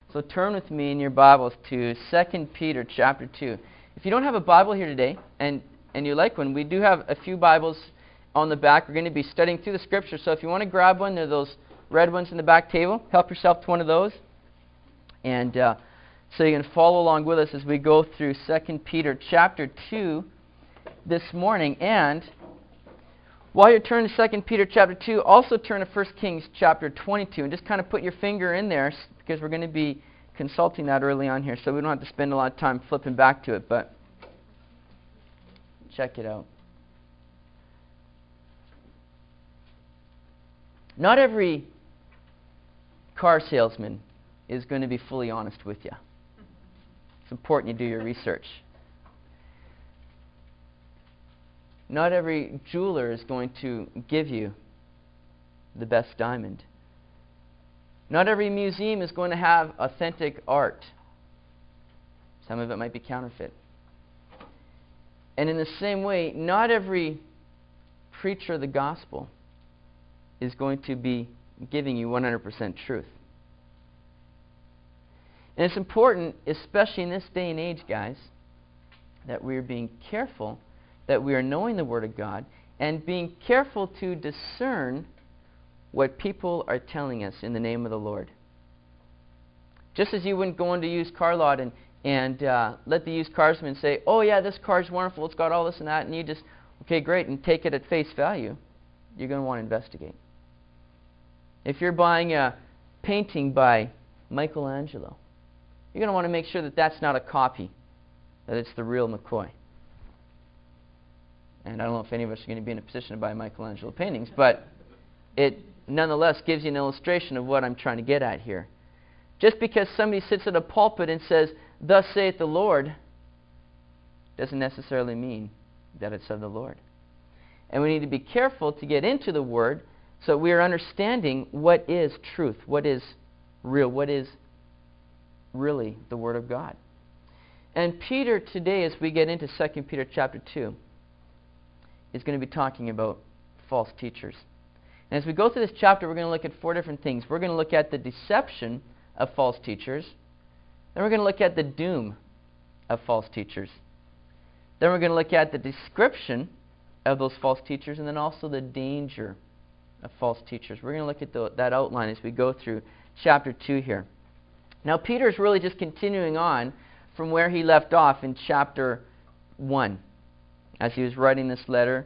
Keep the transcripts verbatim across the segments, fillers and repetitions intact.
So turn with me in your Bibles to Second Peter chapter two. If you don't have a Bible here today, and, and you like one, we do have a few Bibles on the back. We're going to be studying through the Scriptures, so if you want to grab one, there are those red ones in the back table. Help yourself to one of those. And uh, so you can follow along with us as we go through Second Peter chapter two this morning. And while you're turning to Second Peter chapter two, also turn to First Kings chapter twenty-two, and just kind of put your finger in there, because we're going to be consulting that early on here, so we don't have to spend a lot of time flipping back to it, but check it out. Not every car salesman is going to be fully honest with you. It's important you do your research. Not every jeweler is going to give you the best diamond. Not every museum is going to have authentic art. Some of it might be counterfeit. And in the same way, not every preacher of the gospel is going to be giving you one hundred percent truth. And it's important, especially in this day and age, guys, that we're being careful, that we are knowing the Word of God, and being careful to discern what people are telling us in the name of the Lord. Just as you wouldn't go into a used car lot and, and uh, let the used carsman say, oh yeah, this car's wonderful, it's got all this and that, and you just, okay, great, and take it at face value, you're going to want to investigate. If you're buying a painting by Michelangelo, you're going to want to make sure that that's not a copy, that it's the real McCoy. And I don't know if any of us are going to be in a position to buy Michelangelo paintings, but it nonetheless gives you an illustration of what I'm trying to get at here. Just because somebody sits at a pulpit and says, thus saith the Lord, doesn't necessarily mean that it's of the Lord. And we need to be careful to get into the Word so we are understanding what is truth, what is real, what is really the Word of God. And Peter today, as we get into Second Peter chapter two, is going to be talking about false teachers. And as we go through this chapter, we're going to look at four different things. We're going to look at the deception of false teachers. Then we're going to look at the doom of false teachers. Then we're going to look at the description of those false teachers, and then also the danger of false teachers. We're going to look at the, that outline as we go through chapter two here. Now, Peter's really just continuing on from where he left off in chapter one, as he was writing this letter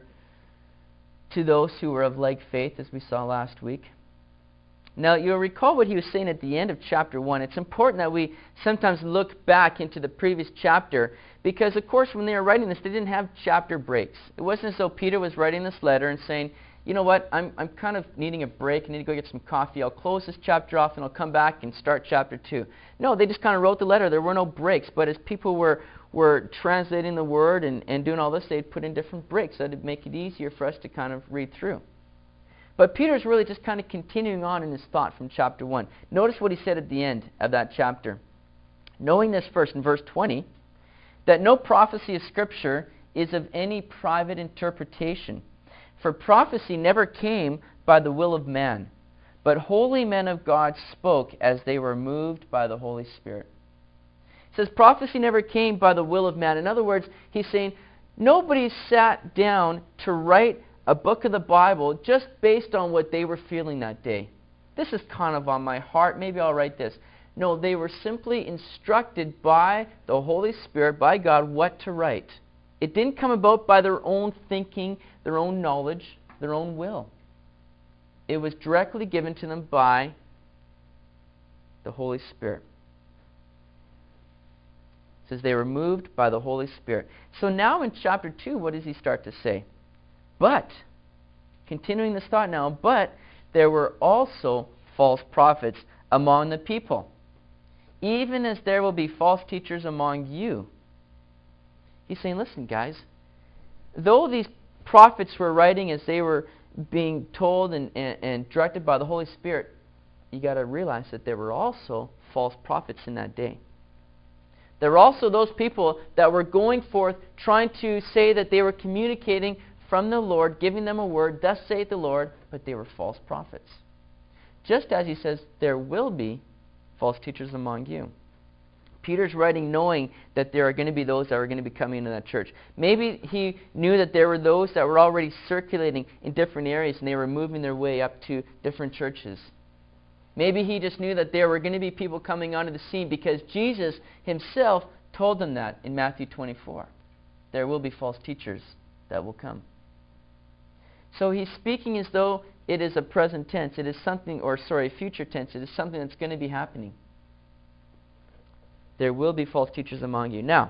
to those who were of like faith, as we saw last week. Now, you'll recall what he was saying at the end of chapter one. It's important that we sometimes look back into the previous chapter, because, of course, when they were writing this, they didn't have chapter breaks. It wasn't as though Peter was writing this letter and saying, you know what, I'm, I'm kind of needing a break. I need to go get some coffee. I'll close this chapter off and I'll come back and start chapter two. No, they just kind of wrote the letter. There were no breaks. But as people were, were translating the Word and, and doing all this, they'd put in different breaks that would make it easier for us to kind of read through. But Peter's really just kind of continuing on in his thought from chapter one. Notice what he said at the end of that chapter. Knowing this first, in verse twenty, that no prophecy of Scripture is of any private interpretation. For prophecy never came by the will of man, but holy men of God spoke as they were moved by the Holy Spirit. It says prophecy never came by the will of man. In other words, he's saying nobody sat down to write a book of the Bible just based on what they were feeling that day. This is kind of on my heart, maybe I'll write this. No, they were simply instructed by the Holy Spirit, by God, what to write. It didn't come about by their own thinking, their own knowledge, their own will. It was directly given to them by the Holy Spirit. It says they were moved by the Holy Spirit. So now in chapter two, what does he start to say? But, continuing this thought now, but there were also false prophets among the people, even as there will be false teachers among you. He's saying, listen, guys, though these prophets were writing as they were being told and, and, and directed by the Holy Spirit, you got to realize that there were also false prophets in that day. There were also those people that were going forth trying to say that they were communicating from the Lord, giving them a word, thus saith the Lord, but they were false prophets. Just as he says there will be false teachers among you. Peter's writing knowing that there are going to be those that are going to be coming into that church. Maybe he knew that there were those that were already circulating in different areas and they were moving their way up to different churches. Maybe he just knew that there were going to be people coming onto the scene because Jesus himself told them that in Matthew twenty-four. There will be false teachers that will come. So he's speaking as though it is a present tense. It is something, or sorry, future tense. It is something that's going to be happening. There will be false teachers among you. Now,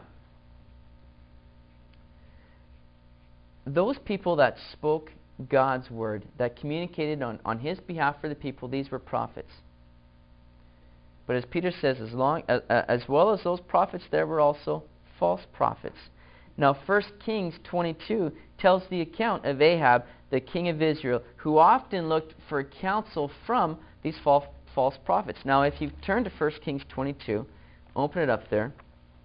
those people that spoke God's word, that communicated on, on his behalf for the people, these were prophets. But as Peter says, as, long, as, as well as those prophets, there were also false prophets. Now, First Kings twenty-two tells the account of Ahab, the king of Israel, who often looked for counsel from these false, false prophets. Now, if you turn to First Kings twenty-two, open it up there.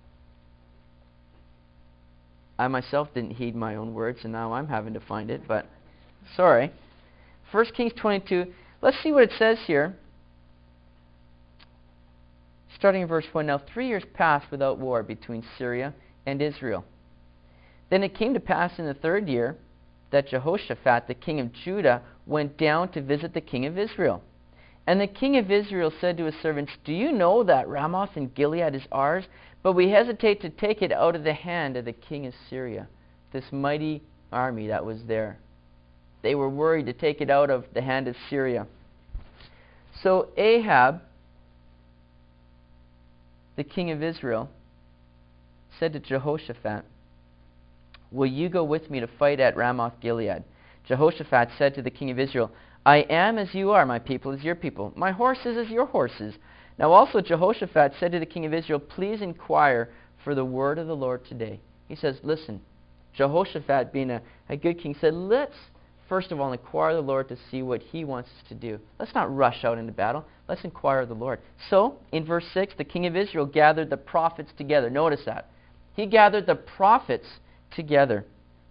I myself didn't heed my own words, and now I'm having to find it, but sorry. First Kings twenty-two, let's see what it says here. Starting in verse one, now three years passed without war between Syria and Israel. Then it came to pass in the third year that Jehoshaphat, the king of Judah, went down to visit the king of Israel. And the king of Israel said to his servants, do you know that Ramoth in Gilead is ours? But we hesitate to take it out of the hand of the king of Syria, this mighty army that was there. They were worried to take it out of the hand of Syria. So Ahab, the king of Israel, said to Jehoshaphat, will you go with me to fight at Ramoth Gilead? Jehoshaphat said to the king of Israel, I am as you are, my people as your people, my horses as your horses. Now also Jehoshaphat said to the king of Israel, please inquire for the word of the Lord today. He says, listen, Jehoshaphat, being a, a good king, said, let's first of all inquire the Lord to see what he wants us to do. Let's not rush out into battle. Let's inquire of the Lord. So, in verse six, the king of Israel gathered the prophets together. Notice that. He gathered the prophets together,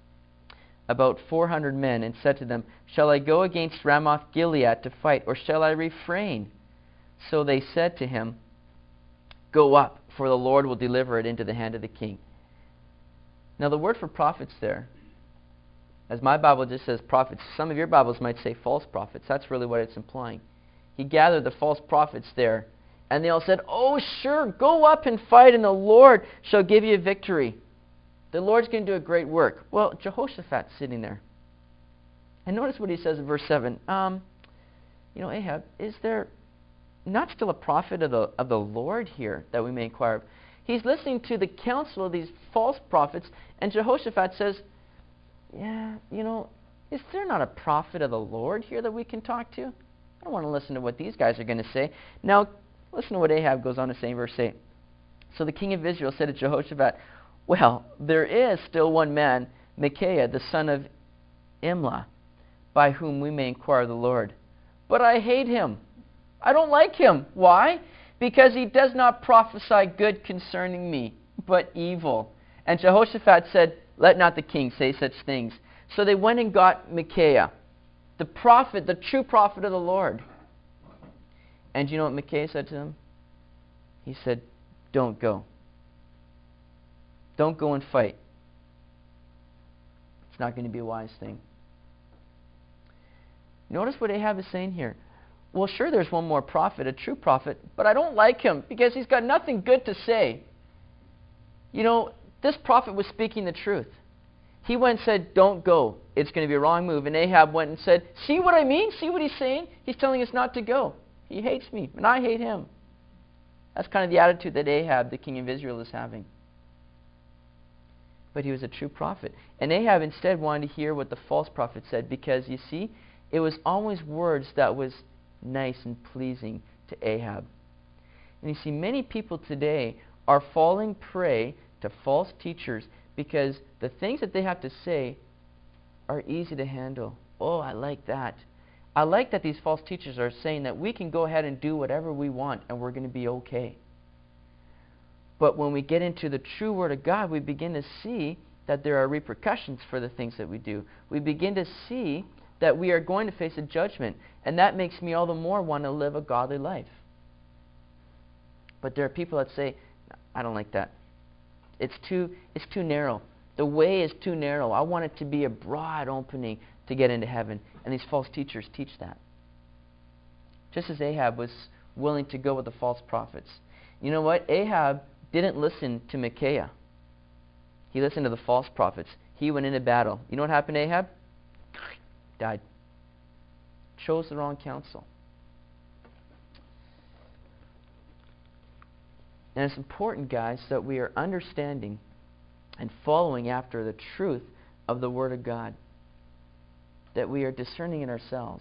about four hundred men, and said to them, shall I go against Ramoth Gilead to fight, or shall I refrain? So they said to him, go up, for the Lord will deliver it into the hand of the king. Now the word for prophets there, as my Bible just says prophets, some of your Bibles might say false prophets. That's really what it's implying. He gathered the false prophets there, and they all said, oh sure, go up and fight, and the Lord shall give you victory. The Lord's going to do a great work. Well, Jehoshaphat's sitting there. And notice what he says in verse seven. Um, you know, Ahab, is there not still a prophet of the, of the Lord here that we may inquire of? He's listening to the counsel of these false prophets, and Jehoshaphat says, yeah, you know, is there not a prophet of the Lord here that we can talk to? I don't want to listen to what these guys are going to say. Now, listen to what Ahab goes on to say in verse eight. So the king of Israel said to Jehoshaphat, well, there is still one man, Micaiah, the son of Imlah, by whom we may inquire of the Lord. But I hate him. I don't like him. Why? Because he does not prophesy good concerning me, but evil. And Jehoshaphat said, let not the king say such things. So they went and got Micaiah, the prophet, the true prophet of the Lord. And you know what Micaiah said to them? He said, don't go. Don't go and fight. It's not going to be a wise thing. Notice what Ahab is saying here. Well, sure, there's one more prophet, a true prophet, but I don't like him because he's got nothing good to say. You know, this prophet was speaking the truth. He went and said, don't go. It's going to be a wrong move. And Ahab went and said, see what I mean? See what he's saying? He's telling us not to go. He hates me, and I hate him. That's kind of the attitude that Ahab, the king of Israel, is having. But he was a true prophet. And Ahab instead wanted to hear what the false prophet said because, you see, it was always words that was nice and pleasing to Ahab. And you see, many people today are falling prey to false teachers because the things that they have to say are easy to handle. Oh, I like that. I like that these false teachers are saying that we can go ahead and do whatever we want and we're going to be okay. But when we get into the true Word of God, we begin to see that there are repercussions for the things that we do. We begin to see that we are going to face a judgment, and that makes me all the more want to live a godly life. But there are people that say, I don't like that. It's too, it's too narrow. The way is too narrow. I want it to be a broad opening to get into heaven. And these false teachers teach that. Just as Ahab was willing to go with the false prophets. You know what? Ahab didn't listen to Micaiah. He listened to the false prophets. He went into battle. You know what happened to Ahab? Died. Chose the wrong counsel. And it's important, guys, that we are understanding and following after the truth of the Word of God. That we are discerning in ourselves.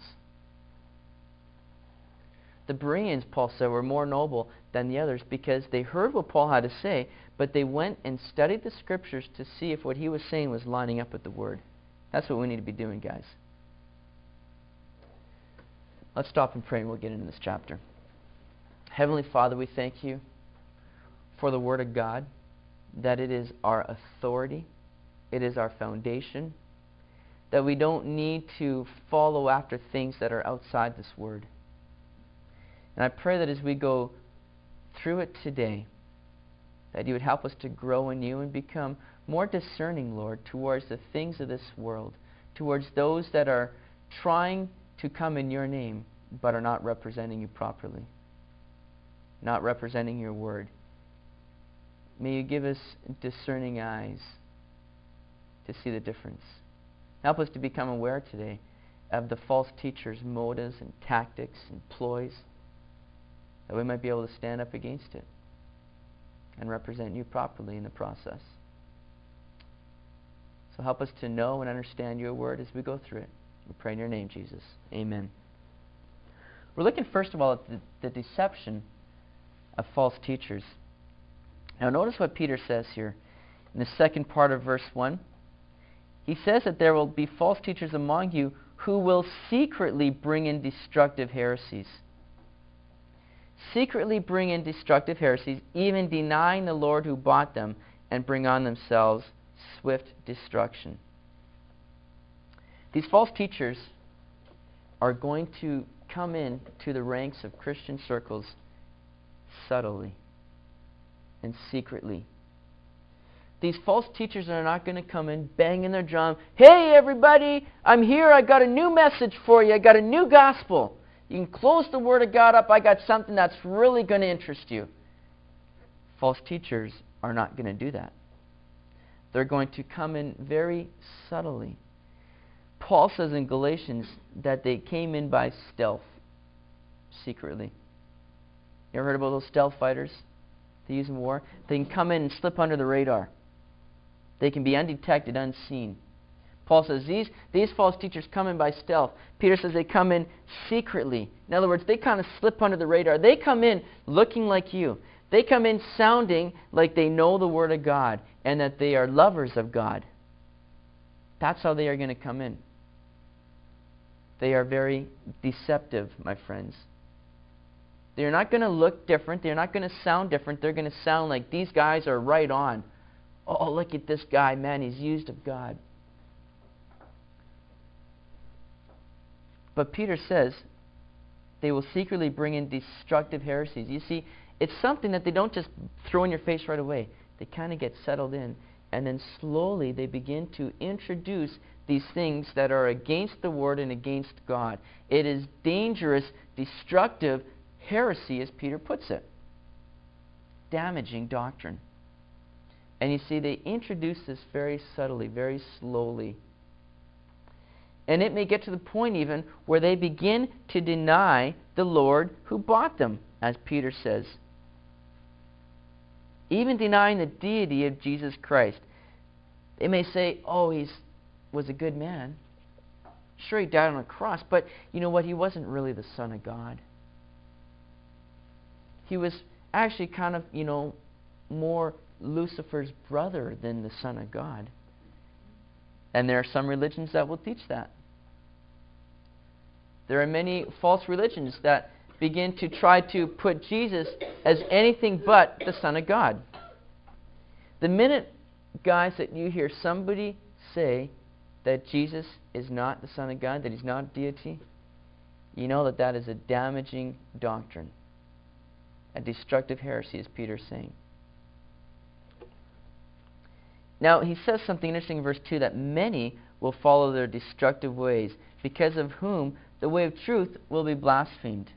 The Bereans, Paul said, were more noble than the others because they heard what Paul had to say, but they went and studied the Scriptures to see if what he was saying was lining up with the Word. That's what we need to be doing, guys. Let's stop and pray and we'll get into this chapter. Heavenly Father, we thank you for the Word of God, that it is our authority, it is our foundation, that we don't need to follow after things that are outside this Word. And I pray that as we go through it today, that you would help us to grow in you and become more discerning, Lord, towards the things of this world, towards those that are trying to come in your name, but are not representing you properly, not representing your word. May you give us discerning eyes to see the difference. Help us to become aware today of the false teachers' motives and tactics and ploys, that we might be able to stand up against it and represent you properly in the process. So help us to know and understand your word as we go through it. We pray in your name, Jesus. Amen. We're looking first of all at the, the deception of false teachers. Now notice what Peter says here in the second part of verse one. He says that there will be false teachers among you who will secretly bring in destructive heresies. Secretly bring in destructive heresies, even denying the Lord who bought them, and bring on themselves swift destruction. These false teachers are going to come in to the ranks of Christian circles subtly and secretly. These false teachers are not going to come in banging their drum. Hey everybody, I'm here, I got a new message for you, I got a new gospel. You can close the Word of God up, I got something that's really going to interest you. False teachers are not going to do that. They're going to come in very subtly. Paul says in Galatians that they came in by stealth, secretly. You ever heard about those stealth fighters they use in war? They can come in and slip under the radar. They can be undetected, unseen. Paul says these, these false teachers come in by stealth. Peter says they come in secretly. In other words, they kind of slip under the radar. They come in looking like you. They come in sounding like they know the Word of God and that they are lovers of God. That's how they are going to come in. They are very deceptive, my friends. They're not going to look different. They're not going to sound different. They're going to sound like these guys are right on. Oh, look at this guy. Man, he's used of God. But Peter says they will secretly bring in destructive heresies. You see, it's something that they don't just throw in your face right away. They kind of get settled in, and then slowly they begin to introduce these things that are against the Word and against God. It is dangerous, destructive heresy, as Peter puts it. Damaging doctrine. And you see, they introduce this very subtly, very slowly. And it may get to the point even where they begin to deny the Lord who bought them, as Peter says. Even denying the deity of Jesus Christ. They may say, oh, he was a good man. Sure, he died on a cross, but you know what? He wasn't really the Son of God. He was actually kind of, you know, more Lucifer's brother than the Son of God. And there are some religions that will teach that. There are many false religions that begin to try to put Jesus as anything but the Son of God. The minute, guys, that you hear somebody say that Jesus is not the Son of God, that he's not deity, you know that that is a damaging doctrine. a destructive heresy, as Peter's saying. Now, he says something interesting in verse two, that many will follow their destructive ways, because of whom the way of truth will be blasphemed.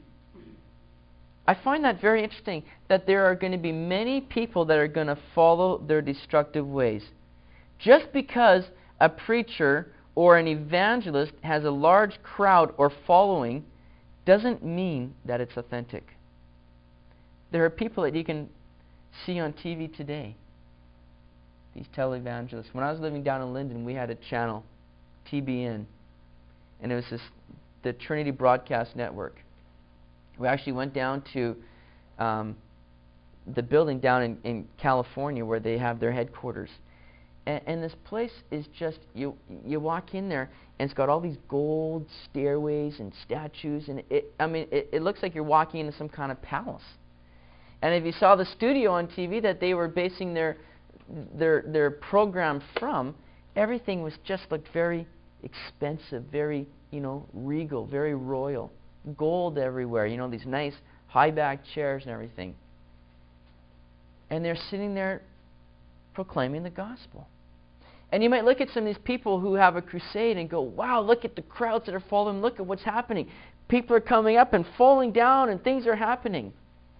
I find that very interesting, that there are going to be many people that are going to follow their destructive ways. Just because a preacher or an evangelist has a large crowd or following doesn't mean that it's authentic. There are people that you can see on T V today, these televangelists. When I was living down in Linden, we had a channel, T B N, and it was this, the Trinity Broadcast Network. We actually went down to um, the building down in, in California where they have their headquarters. And, and this place is just, you you walk in there, and it's got all these gold stairways and statues, and it, I mean, it, it looks like you're walking into some kind of palace. And if you saw the studio on T V that they were basing their their their program from, everything was just looked very expensive, very, you know, regal, very royal. Gold everywhere, you know, these nice high-back chairs and everything. And they're sitting there proclaiming the gospel. And you might look at some of these people who have a crusade and go, wow, look at the crowds that are following, look at what's happening. People are coming up and falling down and things are happening.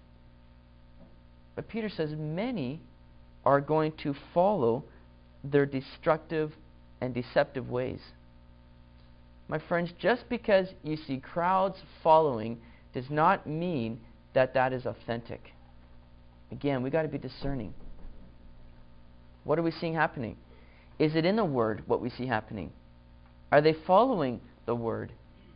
But Peter says many are going to follow their destructive and deceptive ways. My friends, just because you see crowds following does not mean that that is authentic. Again, we've got to be discerning. What are we seeing happening? Is it in the Word what we see happening? Are they following the Word?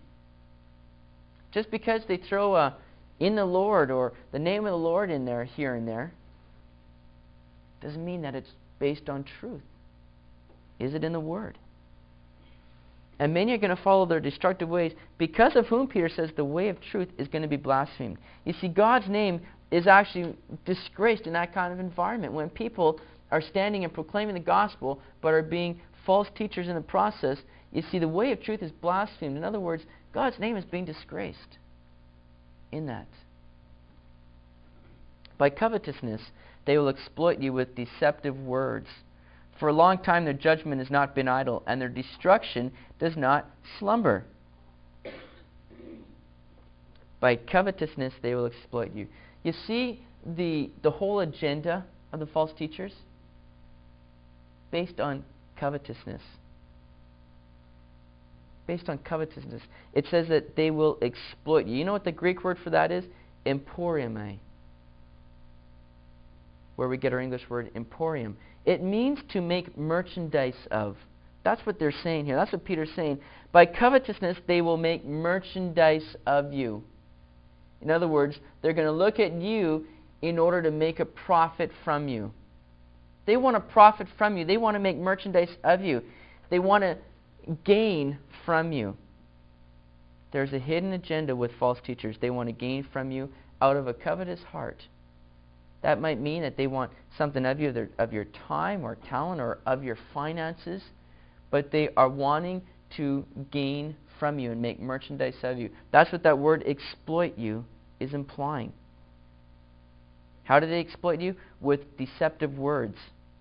Just because they throw a in the Lord or the name of the Lord in there here and there doesn't mean that it's based on truth. Is it in the Word? And many are going to follow their destructive ways, because of whom Peter says the way of truth is going to be blasphemed. You see, God's name is actually disgraced in that kind of environment. When people are standing and proclaiming the gospel, but are being false teachers in the process, you see, the way of truth is blasphemed. In other words, God's name is being disgraced in that. By covetousness, they will exploit you with deceptive words. For a long time their judgment has not been idle, and their destruction does not slumber. By covetousness they will exploit you. You see the, the whole agenda of the false teachers? Based on covetousness. Based on covetousness. It says that they will exploit you. You know what the Greek word for that is? Emporiume. Where we get our English word emporium. It means to make merchandise of. That's what they're saying here. That's what Peter's saying. By covetousness, they will make merchandise of you. In other words, they're going to look at you in order to make a profit from you. They want to profit from you. They want to make merchandise of you. They want to gain from you. There's a hidden agenda with false teachers. They want to gain from you out of a covetous heart. That might mean that they want something of you, their, of your time or talent or of your finances, but they are wanting to gain from you and make merchandise of you. That's what that word exploit you is implying. How do they exploit you? With deceptive words.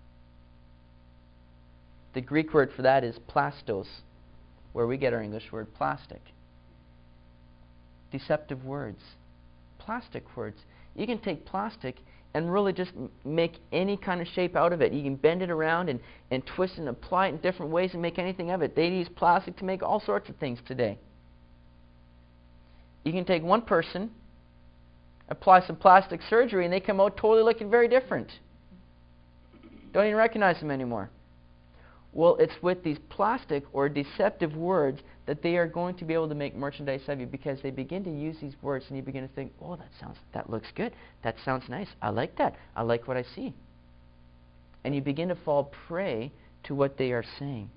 The Greek word for that is plastos, where we get our English word plastic. Deceptive words. Plastic words. You can take plastic and really just m- make any kind of shape out of it. You can bend it around and, and twist and apply it in different ways and make anything of it. They use plastic to make all sorts of things today. You can take one person, apply some plastic surgery, and they come out totally looking very different. Don't even recognize them anymore. Well, it's with these plastic or deceptive words that they are going to be able to make merchandise of you, because they begin to use these words and you begin to think, oh, that sounds, that looks good. That sounds nice. I like that. I like what I see. And you begin to fall prey to what they are saying.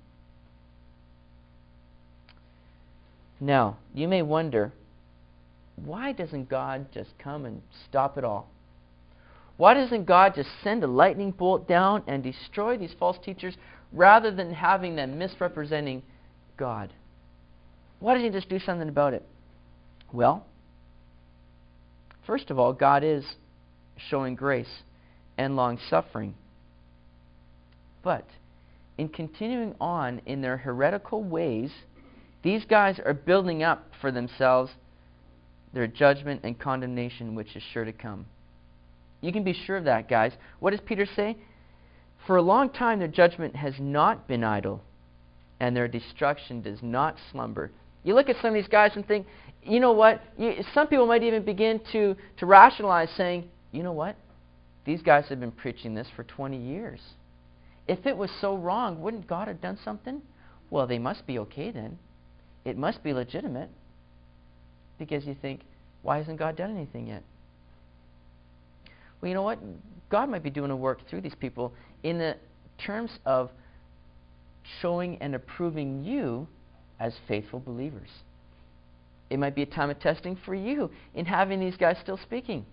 Now, you may wonder, why doesn't God just come and stop it all? Why doesn't God just send a lightning bolt down and destroy these false teachers rather than having them misrepresenting God? Why doesn't He just do something about it? Well, First of all, God is showing grace and long-suffering. But in continuing on in their heretical ways, these guys are building up for themselves their judgment and condemnation, which is sure to come. You can be sure of that, guys. What does Peter say? For a long time their judgment has not been idle, and their destruction does not slumber. You look at some of these guys and think, you know what? You, some people might even begin to, to rationalize saying, you know what? These guys have been preaching this for twenty years. If it was so wrong, wouldn't God have done something? Well, they must be okay then. It must be legitimate. Because you think, why hasn't God done anything yet? Well, you know what? God might be doing a work through these people in the terms of showing and approving you as faithful believers. It might be a time of testing for you in having these guys still speaking.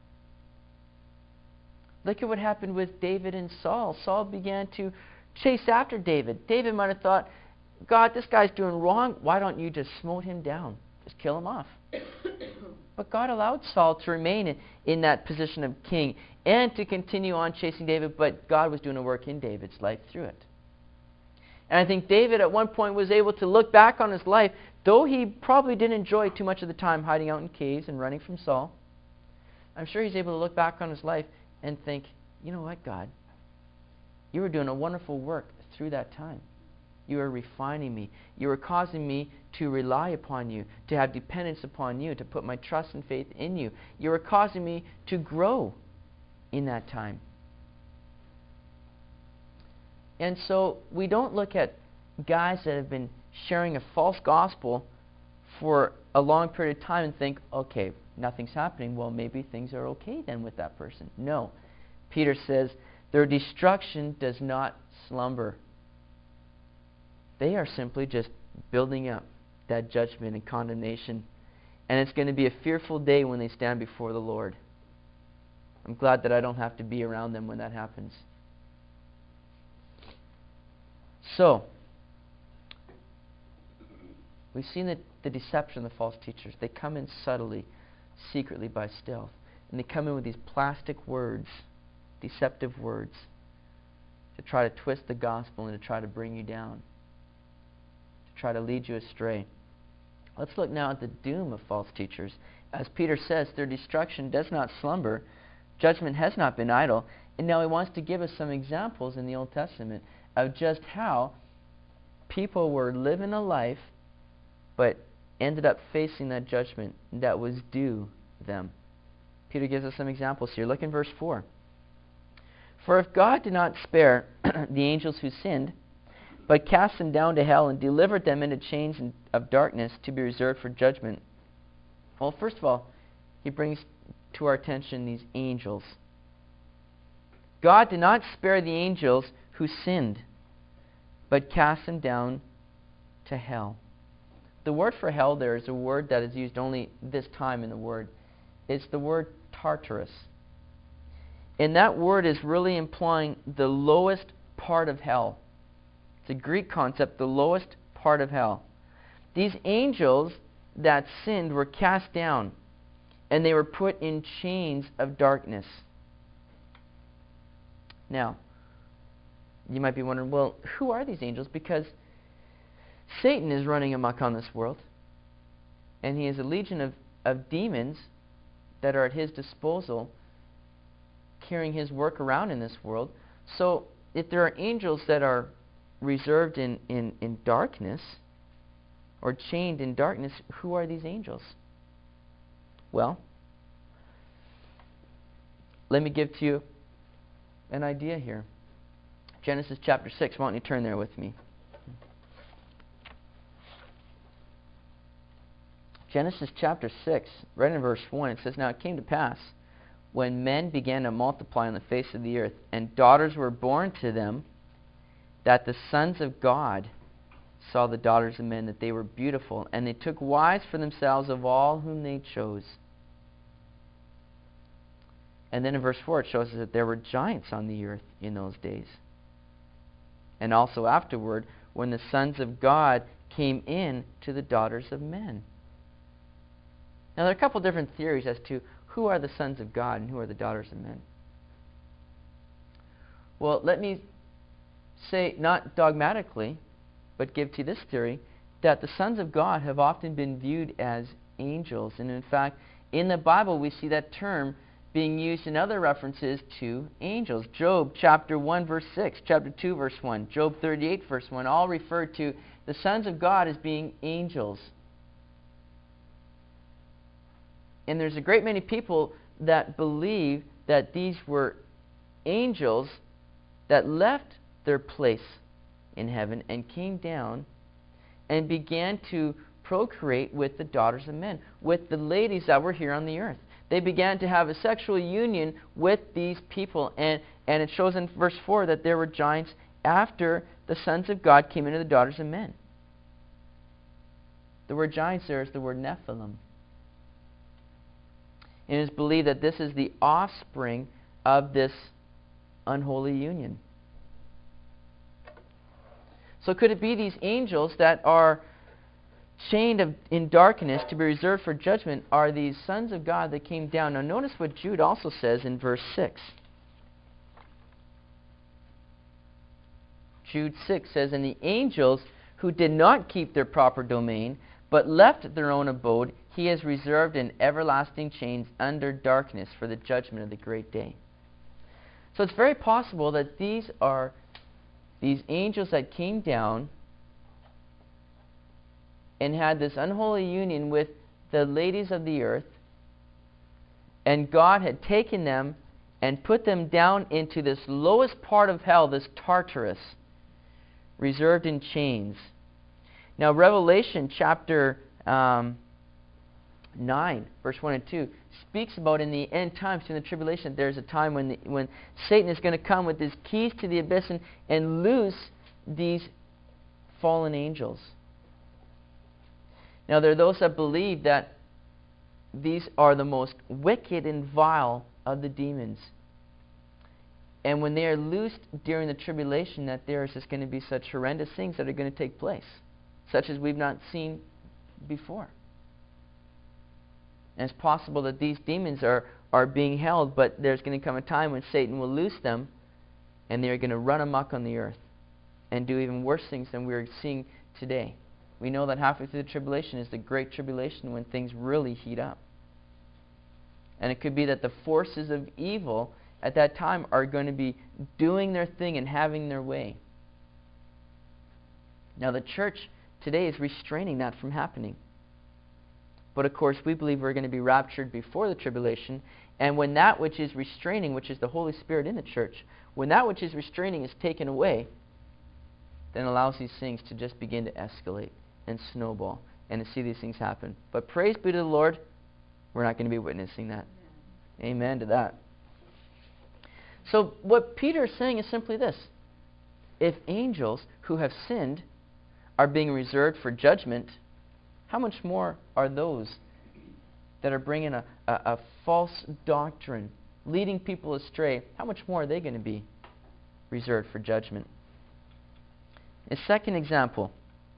Look at what happened with David and Saul. Saul began to chase after David. David might have thought, God, this guy's doing wrong. Why don't you just smote him down? Just kill him off. But God allowed Saul to remain in, in that position of king and to continue on chasing David, but God was doing a work in David's life through it. And I think David at one point was able to look back on his life, though he probably didn't enjoy too much of the time hiding out in caves and running from Saul. I'm sure he's able to look back on his life and think, you know what, God? You were doing a wonderful work through that time. You were refining me. You were causing me to rely upon you, to have dependence upon you, to put my trust and faith in you. You were causing me to grow in that time. And so we don't look at guys that have been sharing a false gospel for a long period of time and think, okay, nothing's happening. Well, maybe things are okay then with that person. No. Peter says, their destruction does not slumber. They are simply just building up that judgment and condemnation. And it's going to be a fearful day when they stand before the Lord. I'm glad that I don't have to be around them when that happens. So, we've seen the, the deception of the false teachers. They come in subtly, secretly by stealth. And they come in with these plastic words, deceptive words, to try to twist the gospel and to try to bring you down, to try to lead you astray. Let's look now at the doom of false teachers. As Peter says, their destruction does not slumber. Judgment has not been idle. And now he wants to give us some examples in the Old Testament of just how people were living a life but ended up facing that judgment that was due them. Peter gives us some examples here. Look in verse four. For if God did not spare the angels who sinned, but cast them down to hell and delivered them into chains of darkness to be reserved for judgment. Well, first of all, he brings to our attention these angels. God did not spare the angels who sinned, but cast them down to hell. The word for hell there is a word that is used only this time in the word. It's the word Tartarus. And that word is really implying the lowest part of hell. It's a Greek concept, the lowest part of hell. These angels that sinned were cast down, and they were put in chains of darkness. Now, you might be wondering, well, who are these angels? Because Satan is running amok on this world, and he has a legion of, of demons that are at his disposal, carrying his work around in this world. So if there are angels that are reserved in, in, in darkness or chained in darkness, who are these angels? Well, let me give to you an idea here. Genesis chapter six. Why don't you turn there with me? Genesis chapter six, right in verse one, it says, Now it came to pass, when men began to multiply on the face of the earth, and daughters were born to them, that the sons of God saw the daughters of men, that they were beautiful, and they took wives for themselves of all whom they chose. And then in verse four it shows us that there were giants on the earth in those days. And also afterward, when the sons of God came in to the daughters of men. Now there are a couple different theories as to who are the sons of God and who are the daughters of men? Well, let me say, not dogmatically, but give to you this theory, that the sons of God have often been viewed as angels. And in fact, in the Bible, we see that term being used in other references to angels. Job chapter one, verse six, chapter two, verse one, Job thirty-eight, verse one, all refer to the sons of God as being angels. And there's a great many people that believe that these were angels that left their place in heaven and came down and began to procreate with the daughters of men, with the ladies that were here on the earth. They began to have a sexual union with these people. And, and it shows in verse four that there were giants after the sons of God came into the daughters of men. The word giants there is the word Nephilim. And it is believed that this is the offspring of this unholy union. So could it be these angels that are chained of, in darkness to be reserved for judgment are these sons of God that came down? Now notice what Jude also says in verse six. Jude six says, "And the angels who did not keep their proper domain, but left their own abode, he has reserved in everlasting chains under darkness for the judgment of the great day." So it's very possible that these are these angels that came down and had this unholy union with the ladies of the earth, and God had taken them and put them down into this lowest part of hell, this Tartarus, reserved in chains. Now Revelation chapter um, nine, verse one and two, speaks about in the end times, in the tribulation, there's a time when the, when Satan is going to come with his keys to the abyss and, and loose these fallen angels. Now there are those that believe that these are the most wicked and vile of the demons. And when they are loosed during the tribulation, that there is just going to be such horrendous things that are going to take place, such as we've not seen before. And it's possible that these demons are, are being held, but there's going to come a time when Satan will loose them, and they're going to run amok on the earth and do even worse things than we're seeing today. We know that halfway through the tribulation is the great tribulation, when things really heat up. And it could be that the forces of evil at that time are going to be doing their thing and having their way. Now the church today is restraining that from happening. But of course, we believe we're going to be raptured before the tribulation. And when that which is restraining, which is the Holy Spirit in the church, when that which is restraining is taken away, then it allows these things to just begin to escalate and snowball and to see these things happen. But praise be to the Lord, we're not going to be witnessing that. Amen, Amen to that. So what Peter is saying is simply this. If angels who have sinned are being reserved for judgment, how much more are those that are bringing a, a, a false doctrine, leading people astray, how much more are they going to be reserved for judgment? A second example.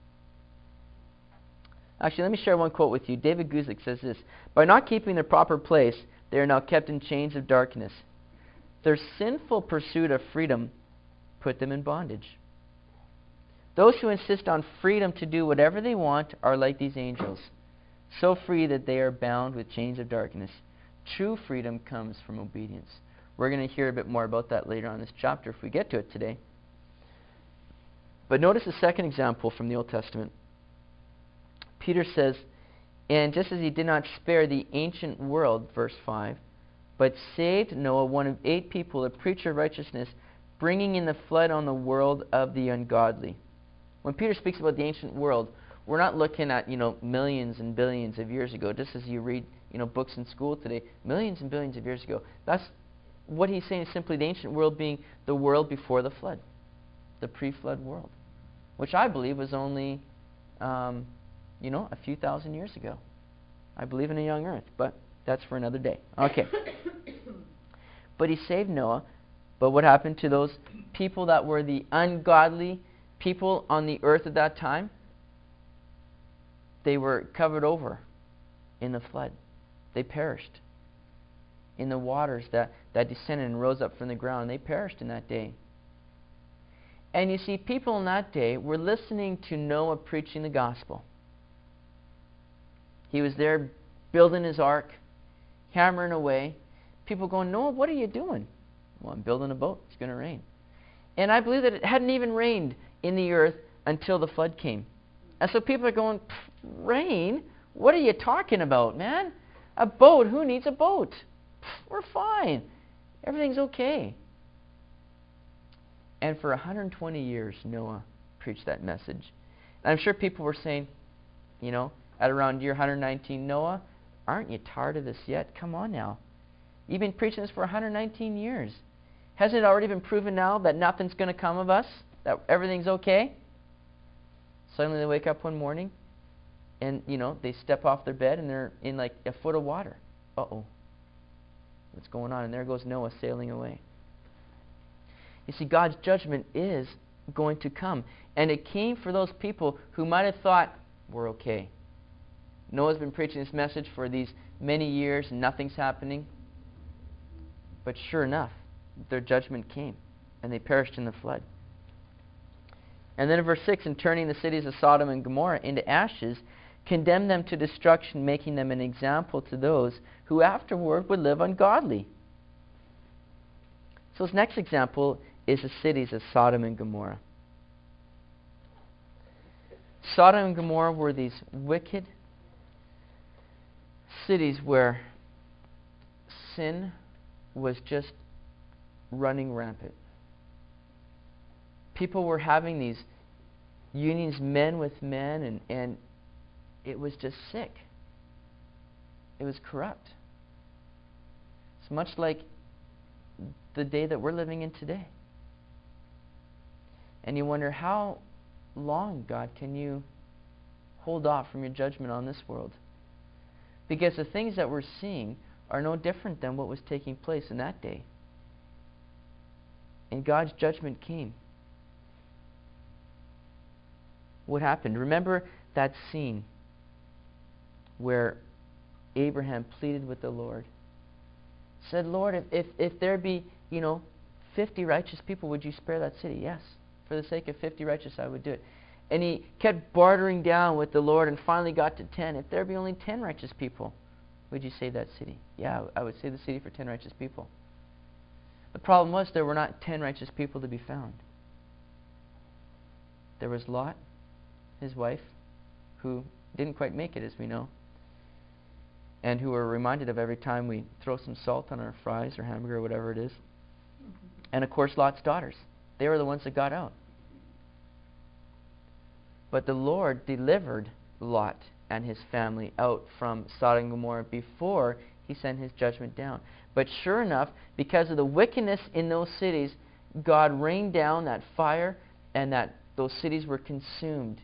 Actually, let me share one quote with you. David Guzik says this: "By not keeping their proper place, they are now kept in chains of darkness. Their sinful pursuit of freedom put them in bondage. Those who insist on freedom to do whatever they want are like these angels, so free that they are bound with chains of darkness. True freedom comes from obedience." We're going to hear a bit more about that later on in this chapter if we get to it today. But notice the second example from the Old Testament. Peter says, "And just as he did not spare the ancient world," verse five, "but saved Noah, one of eight people, a preacher of righteousness, bringing in the flood on the world of the ungodly." When Peter speaks about the ancient world, we're not looking at, you know, millions and billions of years ago, just as you read, you know, books in school today, millions and billions of years ago. That's what he's saying, is simply the ancient world being the world before the flood, the pre-flood world, which I believe was only, um, you know, a few thousand years ago. I believe in a young earth, but that's for another day. Okay. But he saved Noah. But what happened to those people that were the ungodly people on the earth at that time? They were covered over in the flood. They perished. in the waters that, that descended and rose up from the ground. They perished in that day. And you see, people in that day were listening to Noah preaching the gospel. He was there building his ark, hammering away. People going, Noah, what are you doing? Well, I'm building a boat. It's going to rain. And I believe that it hadn't even rained in the earth until the flood came. And so people are going, rain? What are you talking about, man? A boat? Who needs a boat? We're fine. Everything's okay. And for one hundred twenty years, Noah preached that message. And I'm sure people were saying, you know, at around year one hundred nineteen, Noah, aren't you tired of this yet? Come on now. You've been preaching this for one hundred nineteen years. Hasn't it already been proven now that nothing's going to come of us? That everything's okay? Suddenly they wake up one morning and, you know, they step off their bed and they're in like a foot of water. Uh-oh. What's going on? And there goes Noah sailing away. You see, God's judgment is going to come. And it came for those people who might have thought, we're okay. Noah's been preaching this message for these many years and nothing's happening. But sure enough, their judgment came and they perished in the flood. And then in verse six, in turning the cities of Sodom and Gomorrah into ashes, condemned them to destruction, making them an example to those who afterward would live ungodly. So his next example is the cities of Sodom and Gomorrah. Sodom and Gomorrah were these wicked cities where sin was just running rampant. People were having these unions, men with men, and, and it was just sick. It was corrupt. It's much like the day that we're living in today. And you wonder, how long, God, can you hold off from your judgment on this world? Because the things that we're seeing are no different than what was taking place in that day. And God's judgment came. What happened? Remember that scene where Abraham pleaded with the Lord. Said, Lord, if, if, if there be, you know, fifty righteous people, would you spare that city? Yes. For the sake of fifty righteous, I would do it. And he kept bartering down with the Lord and finally got to ten. If there be only ten righteous people, would you save that city? Yeah, I would save the city for ten righteous people. The problem was there were not ten righteous people to be found. There was Lot, his wife, who didn't quite make it, as we know, and who we're reminded of every time we throw some salt on our fries or hamburger or whatever it is. And of course, Lot's daughters. They were the ones that got out. But the Lord delivered Lot and his family out from Sodom and Gomorrah before he sent his judgment down. But sure enough, because of the wickedness in those cities, God rained down that fire and that those cities were consumed.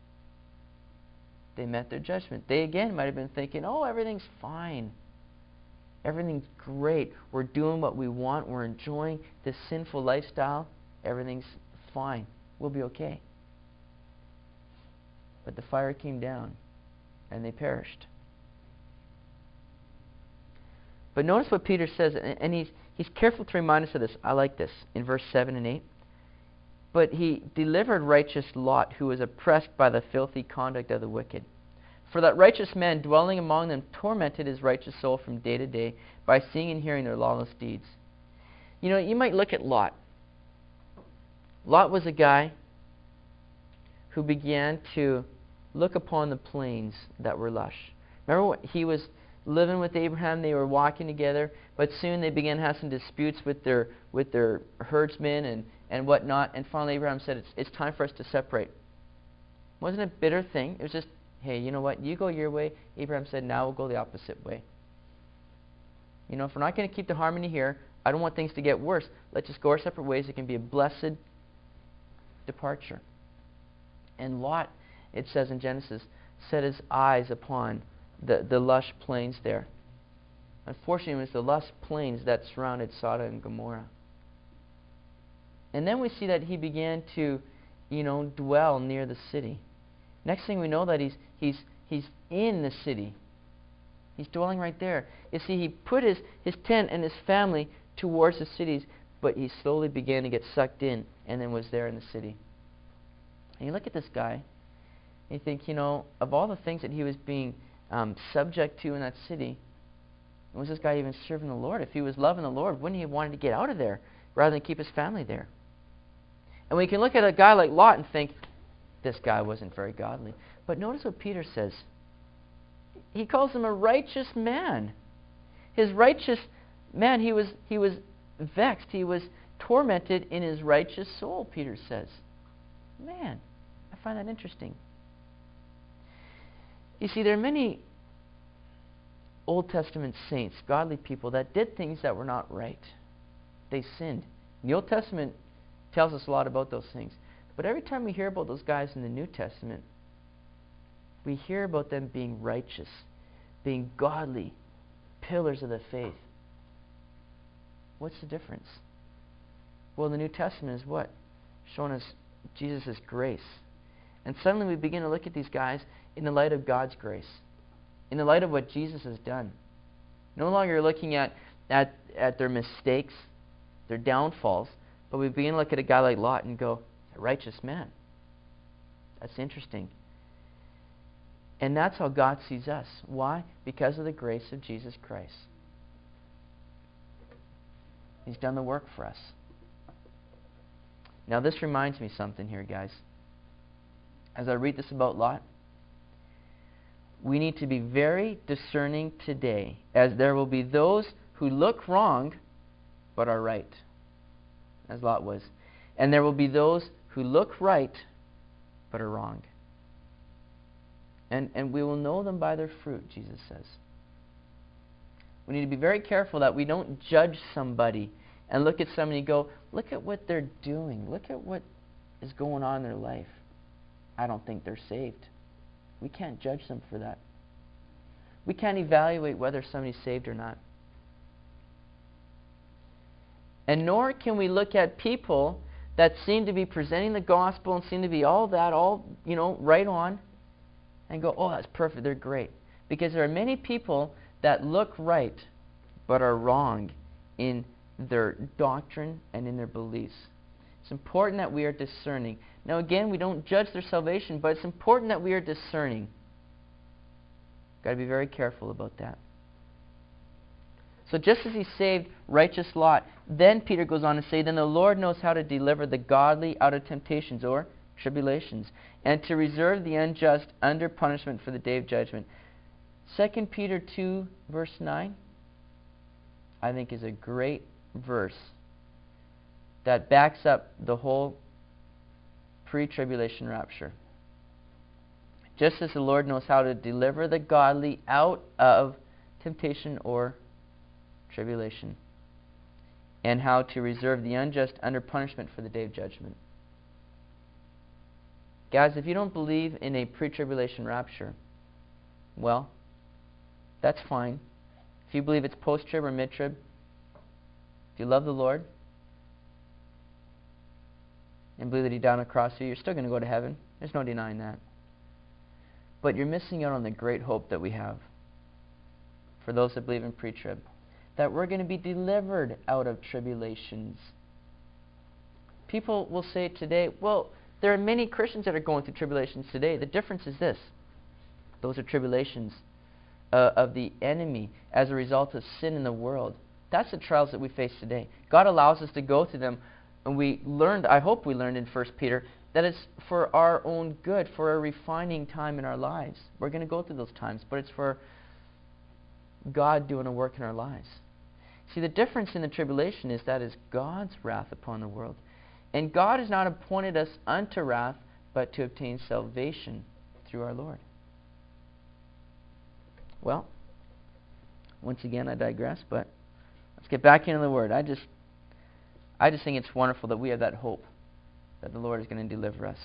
They met their judgment. They again might have been thinking, oh, everything's fine. Everything's great. We're doing what we want. We're enjoying this sinful lifestyle. Everything's fine. We'll be okay. But the fire came down and they perished. But notice what Peter says, and he's, he's careful to remind us of this. I like this in verse seven and eight. But he delivered righteous Lot, who was oppressed by the filthy conduct of the wicked. For that righteous man dwelling among them tormented his righteous soul from day to day by seeing and hearing their lawless deeds. You know, you might look at Lot. Lot was a guy who began to look upon the plains that were lush. Remember, what, he was living with Abraham. They were walking together, but soon they began to have some disputes with their with their herdsmen and, and whatnot. And finally, Abraham said, "It's it's time for us to separate." It wasn't a bitter thing. It was just, hey, you know what? You go your way. Abraham said, "Now we'll go the opposite way." You know, if we're not going to keep the harmony here, I don't want things to get worse. Let's just go our separate ways. It can be a blessed departure. And Lot, it says in Genesis, set his eyes upon the, the lush plains there. Unfortunately, it was the lush plains that surrounded Sodom and Gomorrah. And then we see that he began to, you know, dwell near the city. Next thing we know that he's he's he's in the city. He's dwelling right there. You see, he put his, his tent and his family towards the cities, but he slowly began to get sucked in and then was there in the city. And you look at this guy, and you think, you know, of all the things that he was being um, subject to in that city, was this guy even serving the Lord? If he was loving the Lord, wouldn't he have wanted to get out of there rather than keep his family there? And we can look at a guy like Lot and think, this guy wasn't very godly. But notice what Peter says. He calls him a righteous man. His righteous man, he was, he was vexed. He was tormented in his righteous soul, Peter says. Man, I find that interesting. You see, there are many Old Testament saints, godly people, that did things that were not right. They sinned. The Old Testament tells us a lot about those things. But every time we hear about those guys in the New Testament, we hear about them being righteous, being godly, pillars of the faith. What's the difference? Well, the New Testament is what? Showing us Jesus' grace. And suddenly we begin to look at these guys in the light of God's grace, in the light of what Jesus has done. No longer looking at, at, at their mistakes, their downfalls, but we begin to look at a guy like Lot and go, a righteous man. That's interesting. And that's how God sees us. Why? Because of the grace of Jesus Christ. He's done the work for us. Now this reminds me something here, guys. As I read this about Lot, we need to be very discerning today, as there will be those who look wrong but are right, as Lot was. And there will be those who look right but are wrong. And, and we will know them by their fruit, Jesus says. We need to be very careful that we don't judge somebody and look at somebody and go, look at what they're doing. Look at what is going on in their life. I don't think they're saved. We can't judge them for that. We can't evaluate whether somebody's saved or not. And nor can we look at people that seem to be presenting the gospel and seem to be all that, all, you know, right on, and go, oh, that's perfect, they're great. Because there are many people that look right but are wrong in their doctrine and in their beliefs. It's important that we are discerning. Now again, we don't judge their salvation, but it's important that we are discerning. Got to be very careful about that. So just as he saved righteous Lot, then Peter goes on to say, then the Lord knows how to deliver the godly out of temptations or tribulations, and to reserve the unjust under punishment for the day of judgment. Second Peter two, verse nine, I think is a great verse that backs up the whole pre-tribulation rapture. Just as the Lord knows how to deliver the godly out of temptation or tribulation, and how to reserve the unjust under punishment for the day of judgment. Guys, if you don't believe in a pre-tribulation rapture, well, that's fine. If you believe it's post-trib or mid-trib, if you love the Lord and believe that He died on the cross for you, you're still going to go to heaven. There's no denying that. But you're missing out on the great hope that we have for those that believe in pre-trib, that we're going to be delivered out of tribulations. People will say today, well, there are many Christians that are going through tribulations today. The difference is this. Those are tribulations uh, of the enemy as a result of sin in the world. That's the trials that we face today. God allows us to go through them. And we learned, I hope we learned in First Peter, that it's for our own good, for a refining time in our lives. We're going to go through those times, but it's for God doing a work in our lives. See, the difference in the tribulation is that is God's wrath upon the world. And God has not appointed us unto wrath, but to obtain salvation through our Lord. Well, once again I digress, but let's get back into the Word. I just, I just think it's wonderful that we have that hope that the Lord is going to deliver us.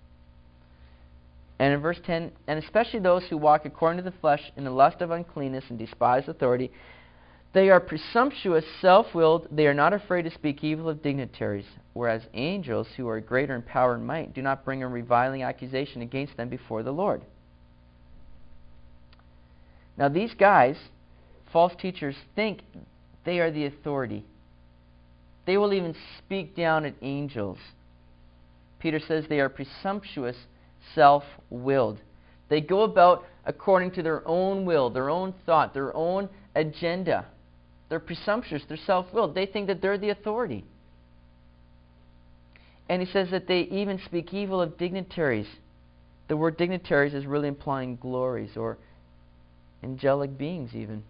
And in verse ten, and especially those who walk according to the flesh in the lust of uncleanness and despise authority, they are presumptuous, self-willed, they are not afraid to speak evil of dignitaries, whereas angels, who are greater in power and might, do not bring a reviling accusation against them before the Lord. Now these guys, false teachers, think they are the authority. They will even speak down at angels. Peter says they are presumptuous, self-willed. They go about according to their own will, their own thought, their own agenda. They're presumptuous, they're self-willed. They think that they're the authority. And he says that they even speak evil of dignitaries. The word dignitaries is really implying glories or angelic beings even.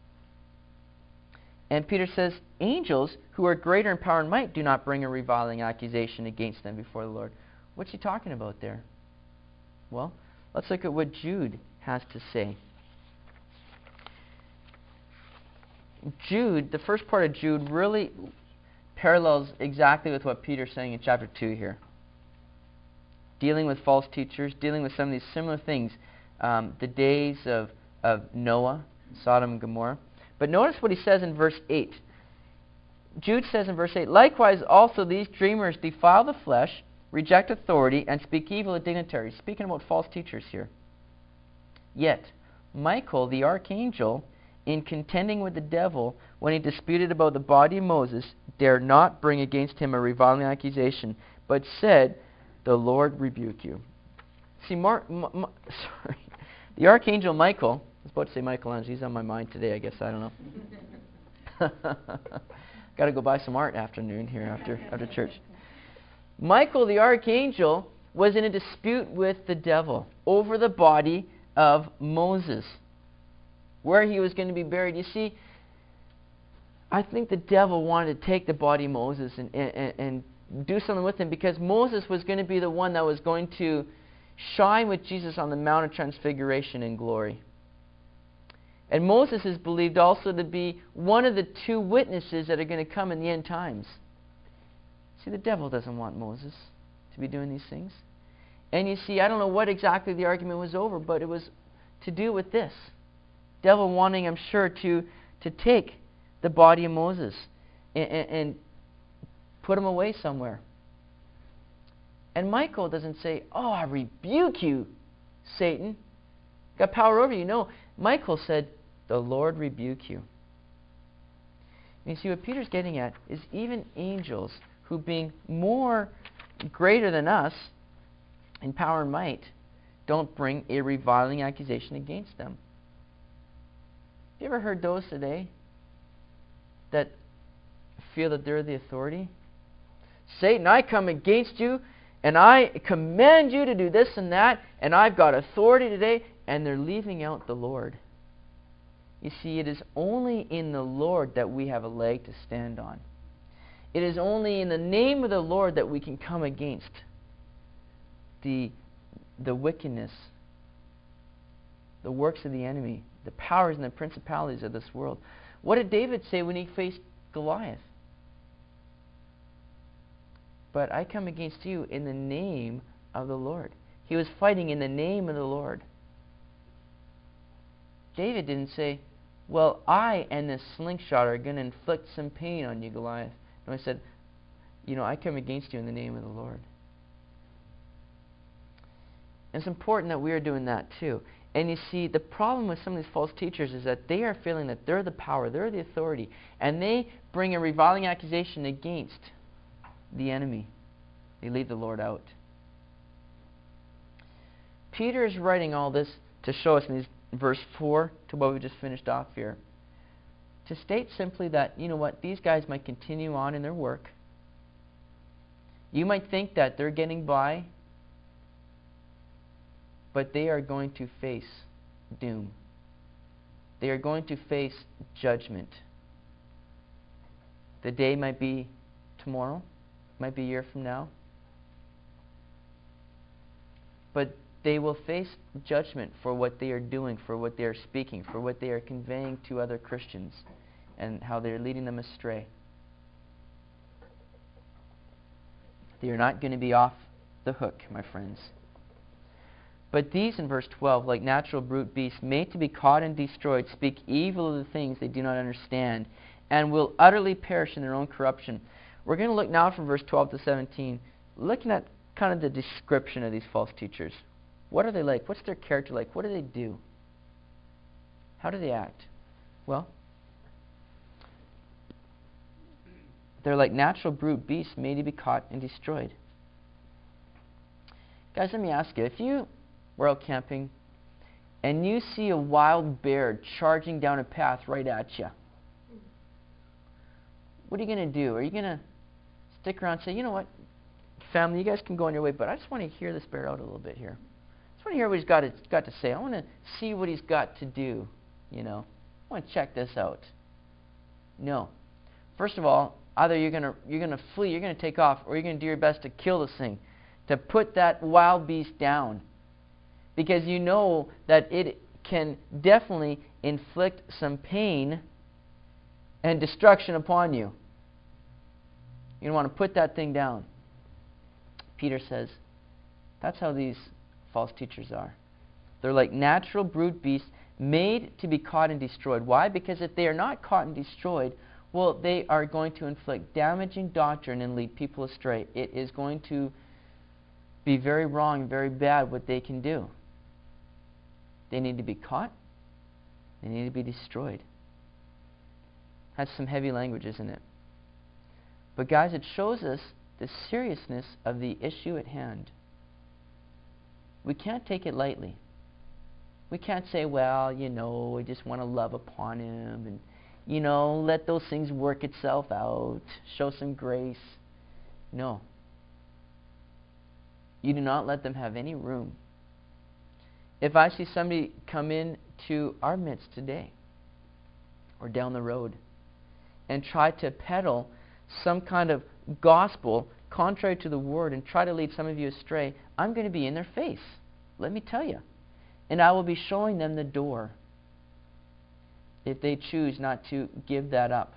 And Peter says, angels who are greater in power and might do not bring a reviling accusation against them before the Lord. What's he talking about there? Well, let's look at what Jude has to say. Jude, the first part of Jude, really parallels exactly with what Peter's saying in chapter two here. Dealing with false teachers, dealing with some of these similar things. Um, the days of, of Noah, Sodom and Gomorrah. But notice what he says in verse eight. Jude says in verse eight, likewise also these dreamers defile the flesh, reject authority, and speak evil of dignitaries. Speaking about false teachers here. Yet, Michael the archangel, in contending with the devil, when he disputed about the body of Moses, dared not bring against him a reviling accusation, but said, the Lord rebuke you. See, Mar- M- M- sorry, the archangel Michael, I was about to say Michelangelo, he's on my mind today, I guess, I don't know. Got to go buy some art afternoon here after, after church. Michael the archangel was in a dispute with the devil over the body of Moses, where he was going to be buried. You see, I think the devil wanted to take the body of Moses and, and, and do something with him, because Moses was going to be the one that was going to shine with Jesus on the Mount of Transfiguration in glory. And Moses is believed also to be one of the two witnesses that are going to come in the end times. See, the devil doesn't want Moses to be doing these things. And you see, I don't know what exactly the argument was over, but it was to do with this. Devil wanting, I'm sure, to, to take the body of Moses and, and, and put him away somewhere. And Michael doesn't say, oh, I rebuke you, Satan. Got power over you. No, Michael said, the Lord rebuke you. And you see, what Peter's getting at is even angels, who being more greater than us in power and might, don't bring a reviling accusation against them. You ever heard those today that feel that they're the authority? Satan, I come against you, and I command you to do this and that, and I've got authority today, and they're leaving out the Lord. You see, it is only in the Lord that we have a leg to stand on. It is only in the name of the Lord that we can come against the, the wickedness, the works of the enemy, the powers and the principalities of this world. What did David say when he faced Goliath? But I come against you in the name of the Lord. He was fighting in the name of the Lord. David didn't say, well, I and this slingshot are going to inflict some pain on you, Goliath. No, he said, you know, I come against you in the name of the Lord. And it's important that we are doing that too. And you see, the problem with some of these false teachers is that they are feeling that they're the power, they're the authority, and they bring a reviling accusation against the enemy. They leave the Lord out. Peter is writing all this to show us in these verse four to what we just finished off here, to state simply that, you know what, these guys might continue on in their work. You might think that they're getting by, but they are going to face doom. They are going to face judgment. The day might be tomorrow, might be a year from now, but they will face judgment for what they are doing, for what they are speaking, for what they are conveying to other Christians, and how they are leading them astray. They are not going to be off the hook, my friends. But these, in verse twelve, like natural brute beasts, made to be caught and destroyed, speak evil of the things they do not understand, and will utterly perish in their own corruption. We're going to look now from verse twelve to seventeen, looking at kind of the description of these false teachers. What are they like? What's their character like? What do they do? How do they act? Well, they're like natural brute beasts made to be caught and destroyed. Guys, let me ask you, if you were out camping and you see a wild bear charging down a path right at you, what are you going to do? Are you going to stick around and say, you know what, family, you guys can go on your way, but I just want to hear this bear out a little bit here. I just want to hear what he's got to, got to say. I want to see what he's got to do, you know. I want to check this out. No. First of all, either you're going to you're going to flee, you're going to take off, or you're going to do your best to kill this thing, to put that wild beast down. Because you know that it can definitely inflict some pain and destruction upon you. You want to put that thing down. Peter says, that's how these false teachers are. They're like natural brute beasts made to be caught and destroyed. Why? Because if they are not caught and destroyed, well, they are going to inflict damaging doctrine and lead people astray. It is going to be very wrong, very bad what they can do. They need to be caught. They need to be destroyed. That's some heavy language, isn't it? But guys, it shows us the seriousness of the issue at hand. We can't take it lightly. We can't say, well, you know, I just want to love upon him and, you know, let those things work itself out, show some grace. No. You do not let them have any room. If I see somebody come in to our midst today or down the road and try to peddle some kind of gospel contrary to the Word and try to lead some of you astray, I'm going to be in their face, let me tell you. And I will be showing them the door if they choose not to give that up.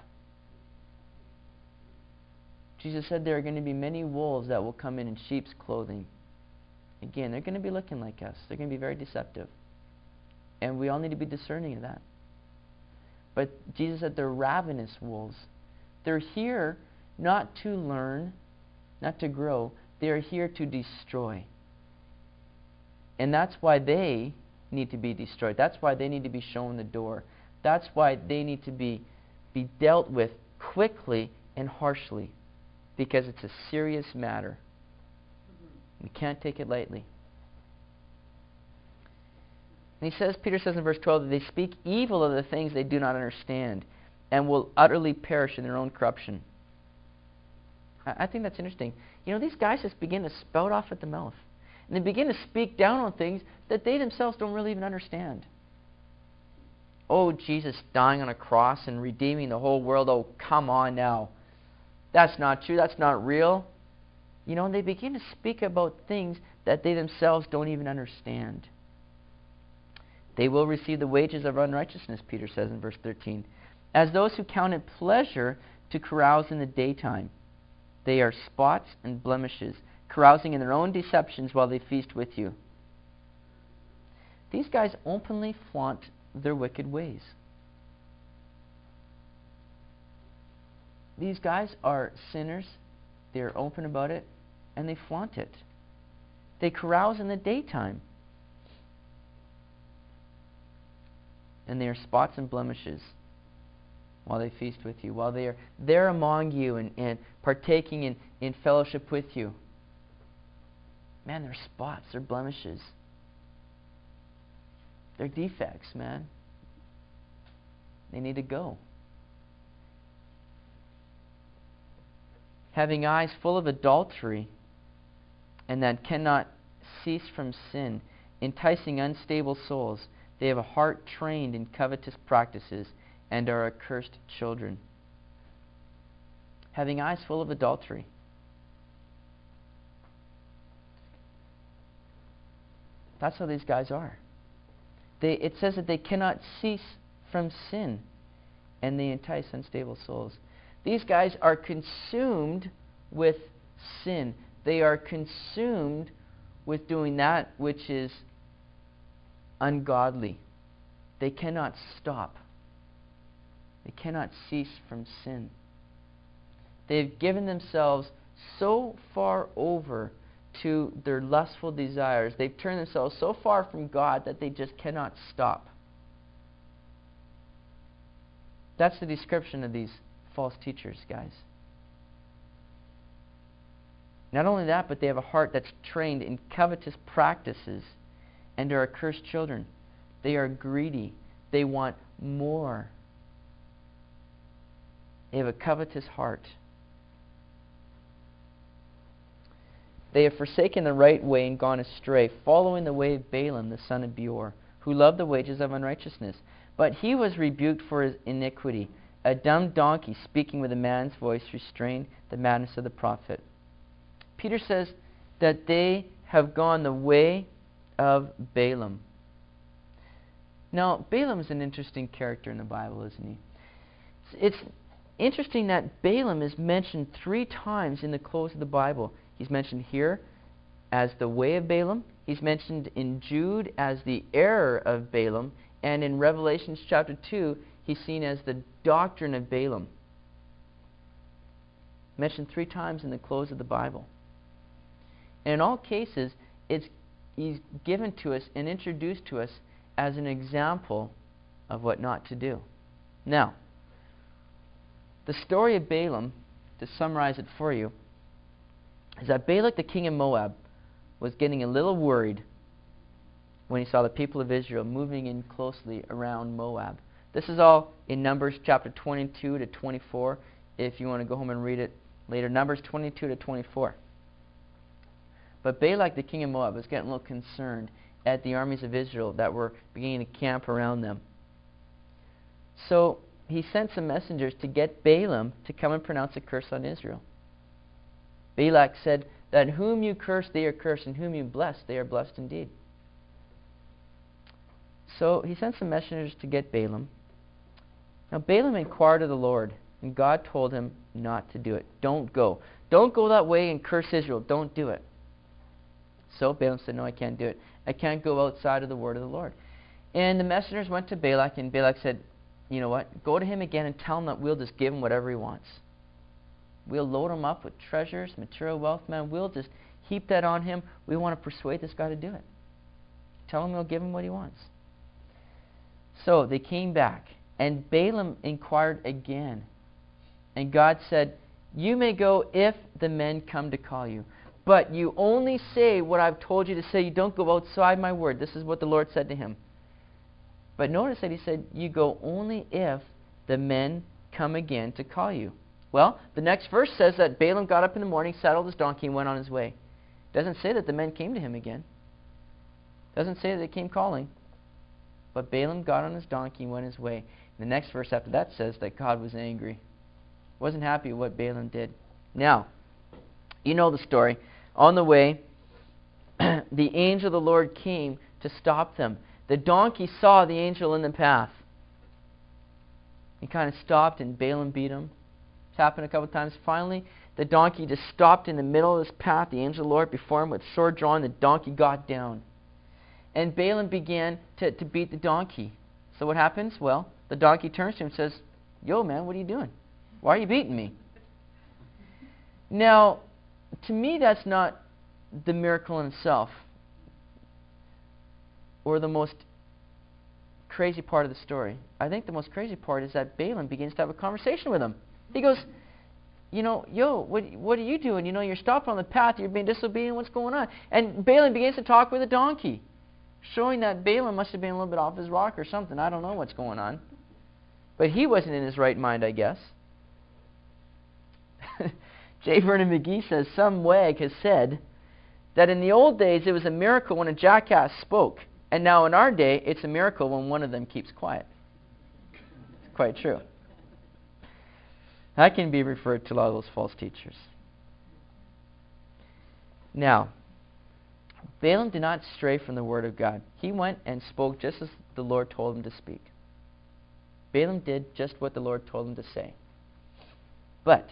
Jesus said there are going to be many wolves that will come in in sheep's clothing. Again, they're going to be looking like us. They're going to be very deceptive. And we all need to be discerning of that. But Jesus said they're ravenous wolves. They're here not to learn, not to grow. They are here to destroy. And that's why they need to be destroyed. That's why they need to be shown the door. That's why they need to be, be dealt with quickly and harshly. Because it's a serious matter. We can't take it lightly. And he says, Peter says in verse twelve, that they speak evil of the things they do not understand and will utterly perish in their own corruption. I, I think that's interesting. You know, these guys just begin to spout off at the mouth. And they begin to speak down on things that they themselves don't really even understand. Oh, Jesus dying on a cross and redeeming the whole world. Oh, come on now. That's not true. That's not real. You know, and they begin to speak about things that they themselves don't even understand. They will receive the wages of unrighteousness, Peter says in verse thirteen, as those who count it pleasure to carouse in the daytime. They are spots and blemishes, carousing in their own deceptions while they feast with you. These guys openly flaunt their wicked ways. These guys are sinners. They're open about it, and they flaunt it. They carouse in the daytime. And they are spots and blemishes while they feast with you, while they are there among you and, and partaking in, in fellowship with you. Man, they're spots, they're blemishes. They're defects, man. They need to go. Having eyes full of adultery and that cannot cease from sin, enticing unstable souls. They have a heart trained in covetous practices and are accursed children. Having eyes full of adultery. That's how these guys are. They, it says that they cannot cease from sin, and they entice unstable souls. These guys are consumed with sin. They are consumed with doing that which is ungodly. They cannot stop. They cannot cease from sin. They've given themselves so far over to their lustful desires. They've turned themselves so far from God that they just cannot stop. That's the description of these false teachers, guys. Not only that, but they have a heart that's trained in covetous practices and are accursed children. They are greedy. They want more. They have a covetous heart. They have forsaken the right way and gone astray, following the way of Balaam, the son of Beor, who loved the wages of unrighteousness. But he was rebuked for his iniquity. A dumb donkey speaking with a man's voice restrained the madness of the prophet. Peter says that they have gone the way of Balaam. Now, Balaam is an interesting character in the Bible, isn't he? It's interesting that Balaam is mentioned three times in the close of the Bible. He's mentioned here as the way of Balaam. He's mentioned in Jude as the error of Balaam. And in Revelation chapter two, he's seen as the doctrine of Balaam. Mentioned three times in the close of the Bible. And in all cases, it's, he's given to us and introduced to us as an example of what not to do. Now, the story of Balaam, to summarize it for you, is that Balak, the king of Moab, was getting a little worried when he saw the people of Israel moving in closely around Moab. This is all in Numbers chapter twenty-two to twenty-four, if you want to go home and read it later. Numbers twenty-two to twenty-four. But Balak, the king of Moab, was getting a little concerned at the armies of Israel that were beginning to camp around them. So he sent some messengers to get Balaam to come and pronounce a curse on Israel. Balak said that whom you curse, they are cursed, and whom you bless, they are blessed indeed. So he sent some messengers to get Balaam. Now Balaam inquired of the Lord, and God told him not to do it. Don't go. Don't go that way and curse Israel. Don't do it. So Balaam said, no, I can't do it. I can't go outside of the word of the Lord. And the messengers went to Balak, and Balak said, you know what? Go to him again and tell him that we'll just give him whatever he wants. We'll load him up with treasures, material wealth, man. We'll just heap that on him. We want to persuade this guy to do it. Tell him we'll give him what he wants. So they came back, and Balaam inquired again. And God said, you may go if the men come to call you. But you only say what I've told you to say. You don't go outside my word. This is what the Lord said to him. But notice that he said, you go only if the men come again to call you. Well, the next verse says that Balaam got up in the morning, saddled his donkey, and went on his way. It doesn't say that the men came to him again. It doesn't say that they came calling. But Balaam got on his donkey and went his way. And the next verse after that says that God was angry. Wasn't happy with what Balaam did. Now, you know the story. On the way, the angel of the Lord came to stop them. The donkey saw the angel in the path. He kind of stopped, and Balaam beat him. It's happened a couple of times. Finally, the donkey just stopped in the middle of this path. The angel of the Lord before him with sword drawn. The donkey got down. And Balaam began to, to beat the donkey. So what happens? Well, the donkey turns to him and says, yo, man, what are you doing? Why are you beating me? Now, to me, that's not the miracle in itself, or the most crazy part of the story. I think the most crazy part is that Balaam begins to have a conversation with him. He goes, you know, yo, what, what are you doing? You know, you're stopped on the path, you're being disobedient, what's going on? And Balaam begins to talk with the donkey, showing that Balaam must have been a little bit off his rock or something. I don't know what's going on. But he wasn't in his right mind, I guess. J. Vernon McGee says, some wag has said that in the old days it was a miracle when a jackass spoke, and now in our day it's a miracle when one of them keeps quiet. It's quite true. That can be referred to a lot of those false teachers. Now, Balaam did not stray from the word of God. He went and spoke just as the Lord told him to speak. Balaam did just what the Lord told him to say. But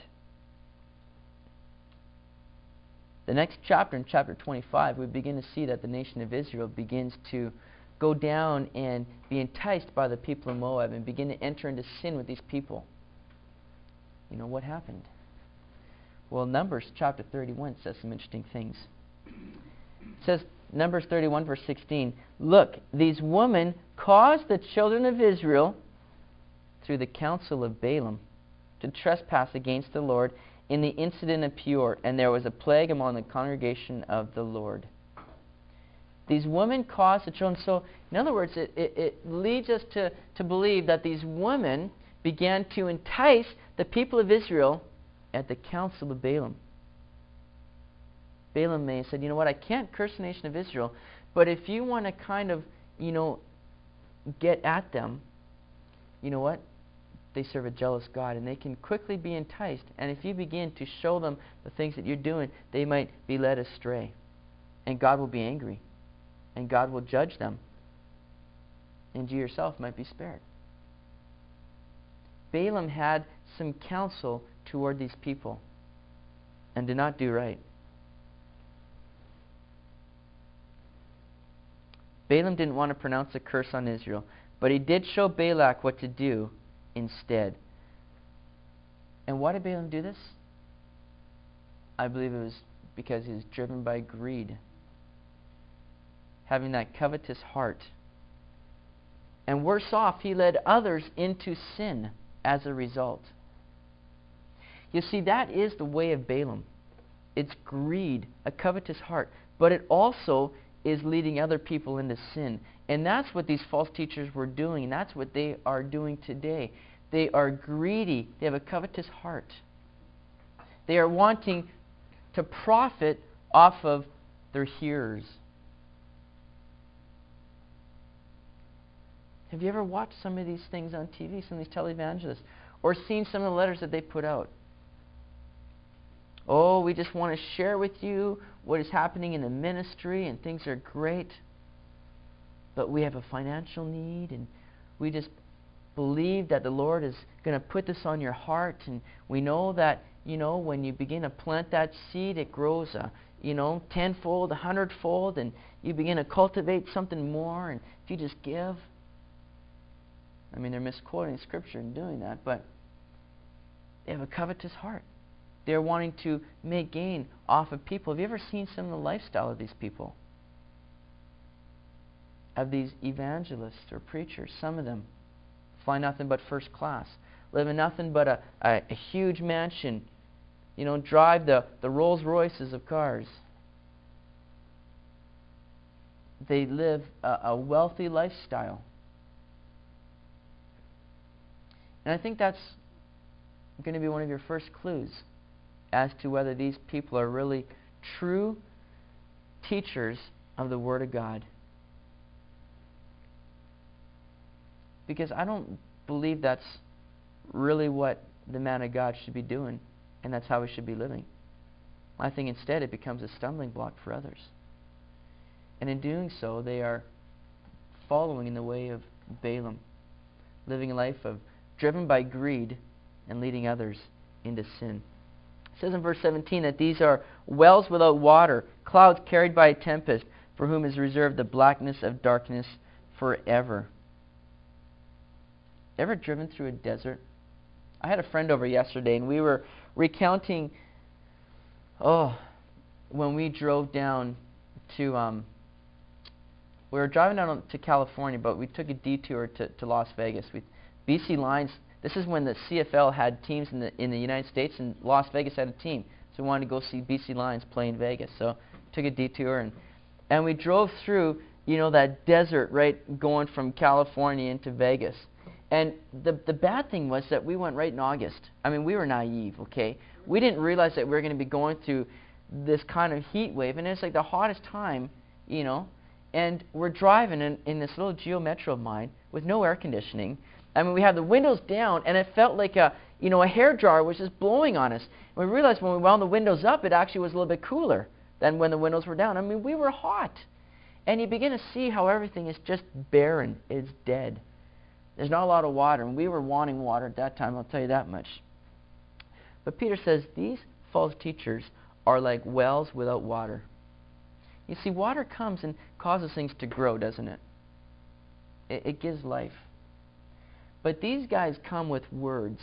the next chapter, in chapter twenty-five, we begin to see that the nation of Israel begins to go down and be enticed by the people of Moab and begin to enter into sin with these people. You know what happened? Well, Numbers chapter thirty-one says some interesting things. It says, Numbers thirty-one, verse sixteen, look, these women caused the children of Israel through the counsel of Balaam to trespass against the Lord in the incident of Peor, and there was a plague among the congregation of the Lord. These women caused the children. So, in other words, it, it, it leads us to, to believe that these women began to entice the people of Israel at the counsel of Balaam. Balaam may have said, you know what, I can't curse the nation of Israel, but if you want to kind of, you know, get at them, you know what? They serve a jealous God, and they can quickly be enticed. And if you begin to show them the things that you're doing, they might be led astray. And God will be angry. And God will judge them. And you yourself might be spared. Balaam had some counsel toward these people and did not do right. Balaam didn't want to pronounce a curse on Israel, but he did show Balak what to do instead. And why did Balaam do this? I believe it was because he was driven by greed, having that covetous heart. And worse off, he led others into sin as a result. You see, that is the way of Balaam. It's greed, a covetous heart, but it also is leading other people into sin. And that's what these false teachers were doing, and that's what they are doing today. They are greedy. They have a covetous heart. They are wanting to profit off of their hearers. Have you ever watched some of these things on T V, some of these televangelists, or seen some of the letters that they put out? Oh, we just want to share with you what is happening in the ministry, and things are great, but we have a financial need, and we just believe that the Lord is going to put this on your heart, and we know that, you know, when you begin to plant that seed, it grows, uh, you know, tenfold, a hundredfold, and you begin to cultivate something more, and if you just give. I mean, they're misquoting Scripture in doing that, but they have a covetous heart. They're wanting to make gain off of people. Have you ever seen some of the lifestyle of these people? Of these evangelists or preachers, some of them fly nothing but first class, live in nothing but a, a, a huge mansion, you know, drive the, the Rolls Royces of cars. They live a, a wealthy lifestyle. And I think that's going to be one of your first clues as to whether these people are really true teachers of the Word of God. Because I don't believe that's really what the man of God should be doing, and that's how he should be living. I think instead it becomes a stumbling block for others. And in doing so, they are following in the way of Balaam, living a life of driven by greed and leading others into sin. It says in verse seventeen that these are wells without water, clouds carried by a tempest, for whom is reserved the blackness of darkness forever. Ever driven through a desert? I had a friend over yesterday, and we were recounting, oh, when we drove down to, um, we were driving down to California, but we took a detour to, to Las Vegas. We, B C Lions, this is when the C F L had teams in the in the United States, and Las Vegas had a team. So we wanted to go see B C Lions play in Vegas. So took a detour, and and we drove through, you know, that desert, right, going from California into Vegas. And the the bad thing was that we went right in August. I mean, we were naive, okay? We didn't realize that we were going to be going through this kind of heat wave, and it's like the hottest time, you know. And we're driving in, in this little Geo Metro of mine with no air conditioning. I mean, we had the windows down, and it felt like a, you know, a hair dryer was just blowing on us. And we realized when we wound the windows up, it actually was a little bit cooler than when the windows were down. I mean, we were hot. And you begin to see how everything is just barren. It's dead. There's not a lot of water, and we were wanting water at that time, I'll tell you that much. But Peter says these false teachers are like wells without water. You see, water comes and causes things to grow, doesn't it? It, it gives life. But these guys come with words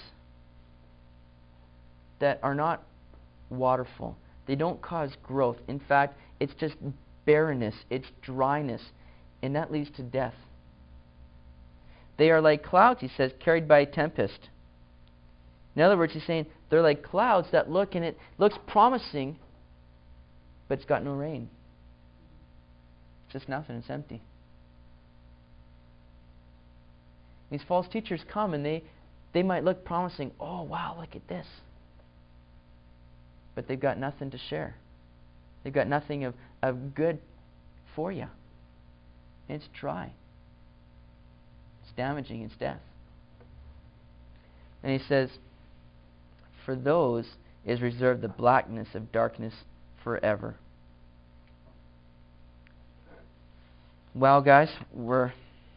that are not waterful. They don't cause growth. In fact, it's just barrenness. It's dryness. And that leads to death. They are like clouds, he says, carried by a tempest. In other words, he's saying they're like clouds that look and it looks promising, but it's got no rain. It's just nothing. It's empty. These false teachers come and they, they might look promising. Oh, wow, look at this. But they've got nothing to share. They've got nothing of, of good for you. It's dry. It's damaging. It's death. And he says, for those is reserved the blackness of darkness forever. Well, guys, we're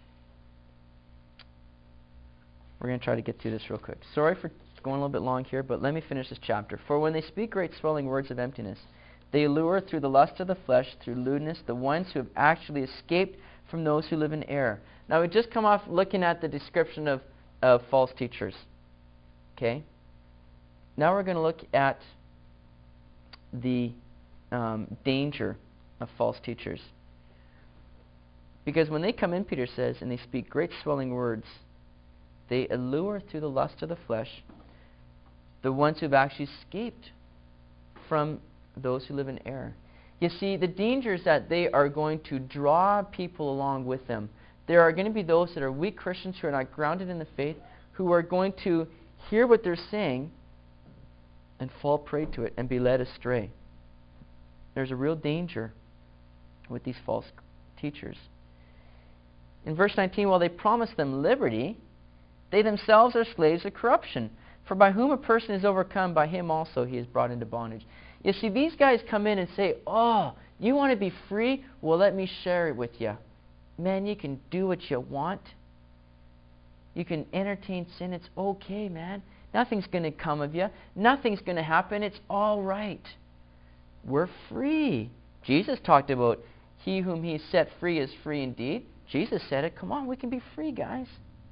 we're going to try to get through this real quick. Sorry for going a little bit long here, but let me finish this chapter. For when they speak great swelling words of emptiness, they allure through the lust of the flesh, through lewdness, the ones who have actually escaped from those who live in error. Now, we just come off looking at the description of, of false teachers. Okay? Now we're going to look at the um, danger of false teachers. Because when they come in, Peter says, and they speak great swelling words, they allure through the lust of the flesh the ones who have actually escaped from those who live in error. You see, the danger is that they are going to draw people along with them. There are going to be those that are weak Christians who are not grounded in the faith, who are going to hear what they're saying and fall prey to it and be led astray. There's a real danger with these false teachers. In verse nineteen, while they promise them liberty, they themselves are slaves of corruption. For by whom a person is overcome, by him also he is brought into bondage. You see, these guys come in and say, oh, you want to be free? Well, let me share it with you. Man, you can do what you want. You can entertain sin. It's okay, man. Nothing's going to come of you. Nothing's going to happen. It's all right. We're free. Jesus talked about he whom he set free is free indeed. Jesus said it. Come on, we can be free, guys.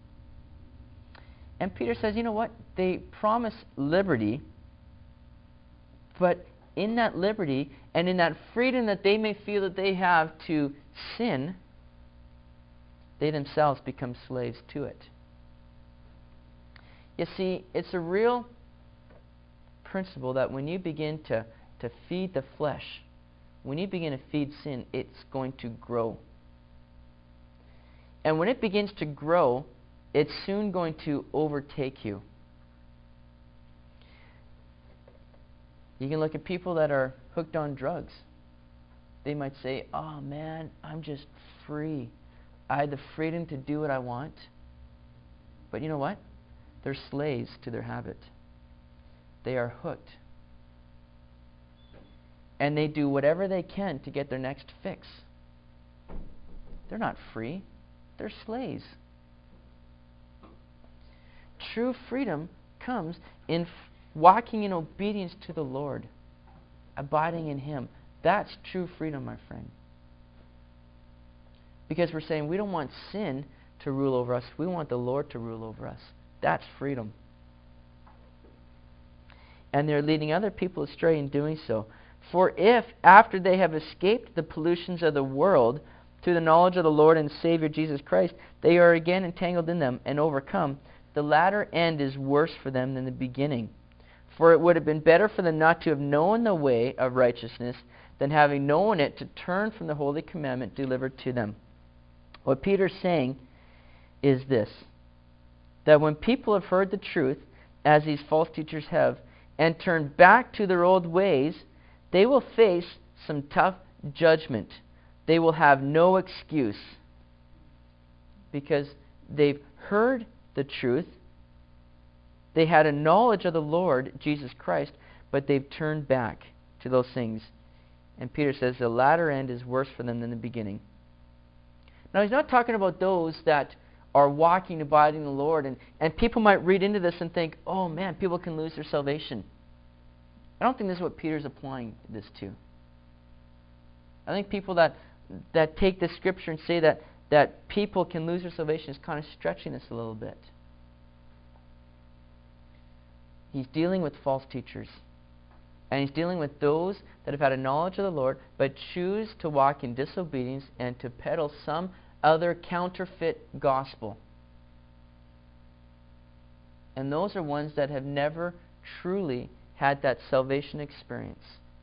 And Peter says, you know what? They promise liberty, but in that liberty and in that freedom that they may feel that they have to sin, they themselves become slaves to it. You see, it's a real principle that when you begin to, to feed the flesh, when you begin to feed sin, it's going to grow. And when it begins to grow, it's soon going to overtake you. You can look at people that are hooked on drugs. They might say, oh man, I'm just free. I had the freedom to do what I want. But you know what? They're slaves to their habit. They are hooked. And they do whatever they can to get their next fix. They're not free. They're slaves. True freedom comes in f- walking in obedience to the Lord, abiding in Him. That's true freedom, my friend. Because we're saying we don't want sin to rule over us. We want the Lord to rule over us. That's freedom. And they're leading other people astray in doing so. For if, after they have escaped the pollutions of the world, through the knowledge of the Lord and Savior Jesus Christ, they are again entangled in them and overcome, the latter end is worse for them than the beginning. For it would have been better for them not to have known the way of righteousness than having known it to turn from the holy commandment delivered to them. What Peter's saying is this, that when people have heard the truth, as these false teachers have, and turned back to their old ways, they will face some tough judgment. They will have no excuse because they've heard the truth. They had a knowledge of the Lord Jesus Christ, but they've turned back to those things. And Peter says the latter end is worse for them than the beginning. Now, he's not talking about those that are walking, abiding in the Lord. And, and people might read into this and think, oh man, people can lose their salvation. I don't think this is what Peter's applying this to. I think people that that take this scripture and say that, that people can lose their salvation is kind of stretching this a little bit. He's dealing with false teachers. And he's dealing with those that have had a knowledge of the Lord, but choose to walk in disobedience and to peddle some other counterfeit gospel. And those are ones that have never truly had that salvation experience.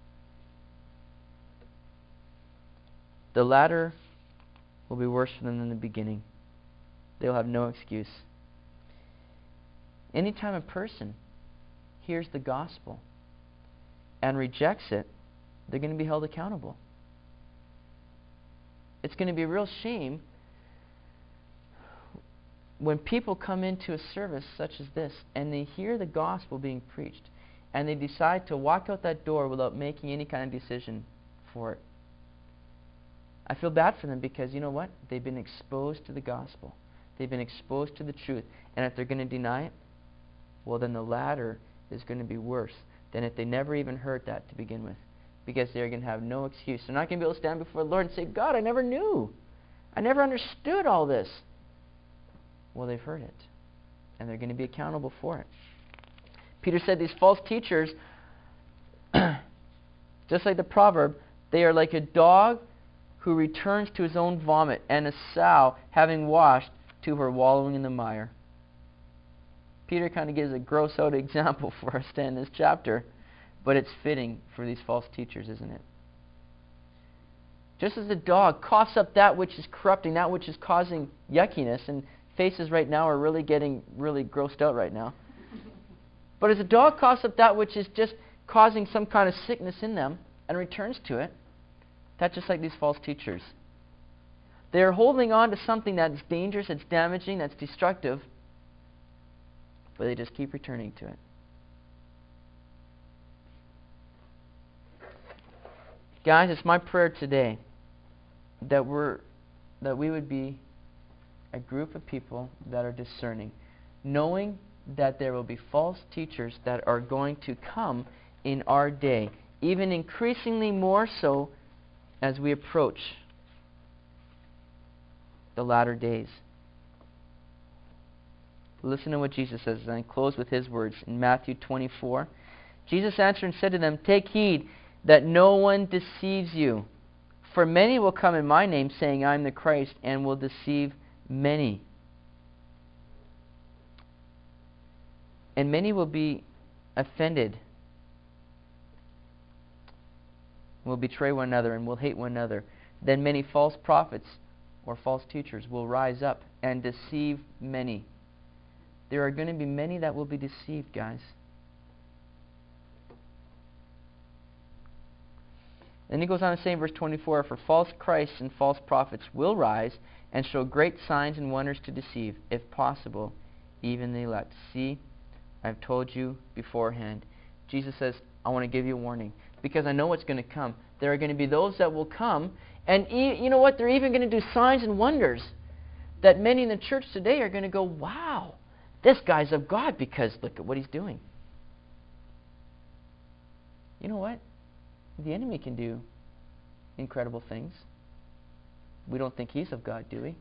The latter will be worse for them than the beginning. They'll have no excuse. Anytime a person hears the gospel and rejects it, they're going to be held accountable. It's going to be a real shame when people come into a service such as this and they hear the gospel being preached and they decide to walk out that door without making any kind of decision for it. I feel bad for them because, you know what? They've been exposed to the gospel. They've been exposed to the truth. And if they're going to deny it, well, then the latter is going to be worse than if they never even heard that to begin with. Because they're going to have no excuse. They're not going to be able to stand before the Lord and say, God, I never knew. I never understood all this. Well, they've heard it. And they're going to be accountable for it. Peter said these false teachers, just like the proverb, they are like a dog who returns to his own vomit, and a sow, having washed, to her wallowing in the mire. Peter kind of gives a gross out example for us in this chapter, but it's fitting for these false teachers, isn't it? Just as a dog coughs up that which is corrupting, that which is causing yuckiness, and faces right now are really getting really grossed out right now. But as a dog coughs up that which is just causing some kind of sickness in them and returns to it, that's just like these false teachers. They're holding on to something that's dangerous, that's damaging, that's destructive, but they just keep returning to it. Guys, it's my prayer today that we're that we would be a group of people that are discerning, knowing that there will be false teachers that are going to come in our day, even increasingly more so as we approach the latter days. Listen to what Jesus says, and I close with his words in Matthew twenty-four. Jesus answered and said to them, "Take heed that no one deceives you. For many will come in my name, saying, I am the Christ, and will deceive many. And many will be offended, will betray one another, and will hate one another. Then many false prophets or false teachers will rise up and deceive many." There are going to be many that will be deceived, guys. Then he goes on to say in verse twenty-four, "For false Christs and false prophets will rise and show great signs and wonders to deceive, if possible, even the elect." See, I've told you beforehand. Jesus says, I want to give you a warning, because I know what's going to come. There are going to be those that will come, and e- you know what? They're even going to do signs and wonders that many in the church today are going to go, wow, this guy's of God, because look at what he's doing. You know what? The enemy can do incredible things. We don't think he's of God, do we?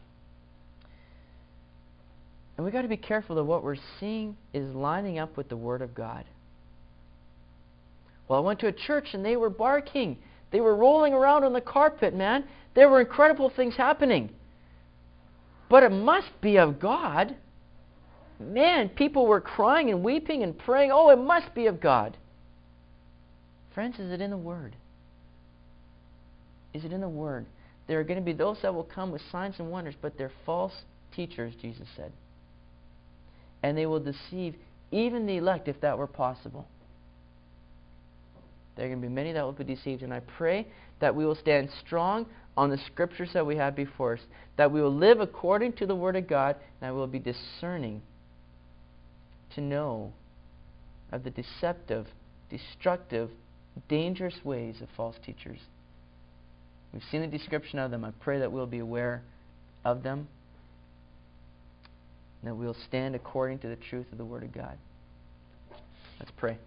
And we've got to be careful that what we're seeing is lining up with the Word of God. Well, I went to a church and they were barking. They were rolling around on the carpet, man. There were incredible things happening. But it must be of God. Man, people were crying and weeping and praying. Oh, it must be of God. Friends, is it in the Word? Is it in the Word? There are going to be those that will come with signs and wonders, but they're false teachers, Jesus said. And they will deceive even the elect, if that were possible. There are going to be many that will be deceived, and I pray that we will stand strong on the Scriptures that we have before us, that we will live according to the Word of God, and that we will be discerning to know of the deceptive, destructive, dangerous ways of false teachers. We've seen the description of them. I pray that we'll be aware of them, and that we'll stand according to the truth of the Word of God. Let's pray.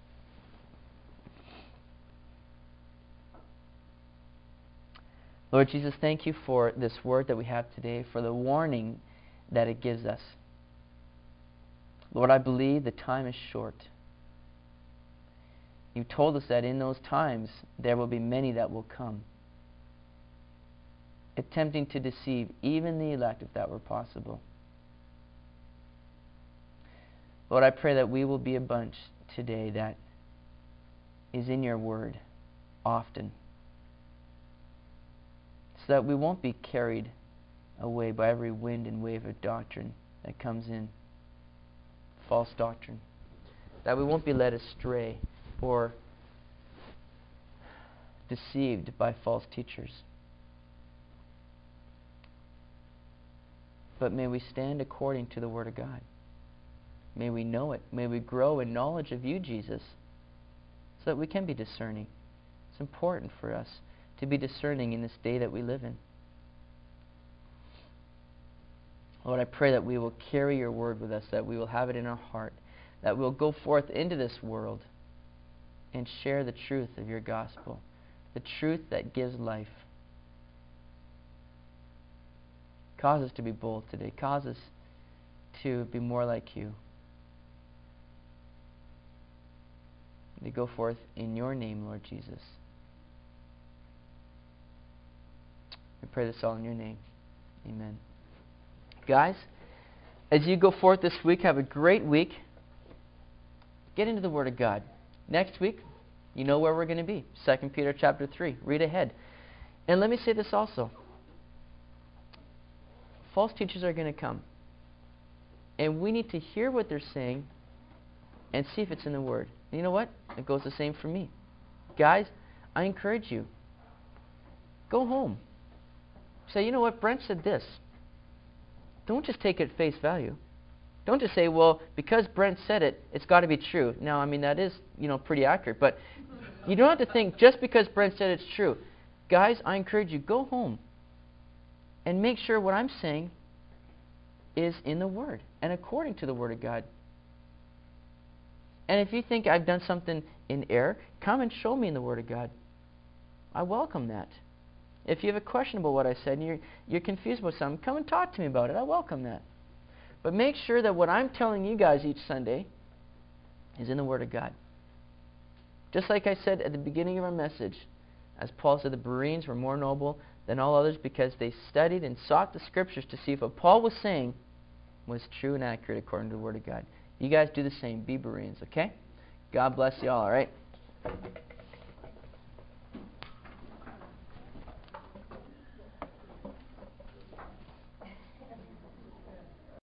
Lord Jesus, thank you for this word that we have today, for the warning that it gives us. Lord, I believe the time is short. You told us that in those times there will be many that will come, attempting to deceive even the elect, if that were possible. Lord, I pray that we will be a bunch today that is in your word often, so that we won't be carried away by every wind and wave of doctrine that comes in, false doctrine, that we won't be led astray or deceived by false teachers. But may we stand according to the Word of God. May we know it. May we grow in knowledge of you, Jesus, so that we can be discerning. It's important for us to be discerning in this day that we live in. Lord, I pray that we will carry your word with us, that we will have it in our heart, that we'll go forth into this world and share the truth of your gospel, the truth that gives life. Cause us to be bold today. Cause us to be more like you. To go forth in your name, Lord Jesus. We pray this all in your name. Amen. Guys, as you go forth this week, have a great week. Get into the Word of God. Next week, you know where we're going to be. Second Peter chapter three. Read ahead. And let me say this also. False teachers are going to come. And we need to hear what they're saying and see if it's in the Word. And you know what? It goes the same for me. Guys, I encourage you. Go home. Say, you know what? Brent said this. Don't just take it at face value. Don't just say, well, because Brent said it, it's got to be true. Now, I mean, that is, you know, pretty accurate. But you don't have to think just because Brent said it's true. Guys, I encourage you, go home and make sure what I'm saying is in the Word and according to the Word of God. And if you think I've done something in error, come and show me in the Word of God. I welcome that. If you have a question about what I said and you're, you're confused about something, come and talk to me about it. I welcome that. But make sure that what I'm telling you guys each Sunday is in the Word of God. Just like I said at the beginning of our message, as Paul said, the Bereans were more noble than all others because they studied and sought the Scriptures to see if what Paul was saying was true and accurate according to the Word of God. You guys do the same. Be Bereans, okay? God bless you all, all right?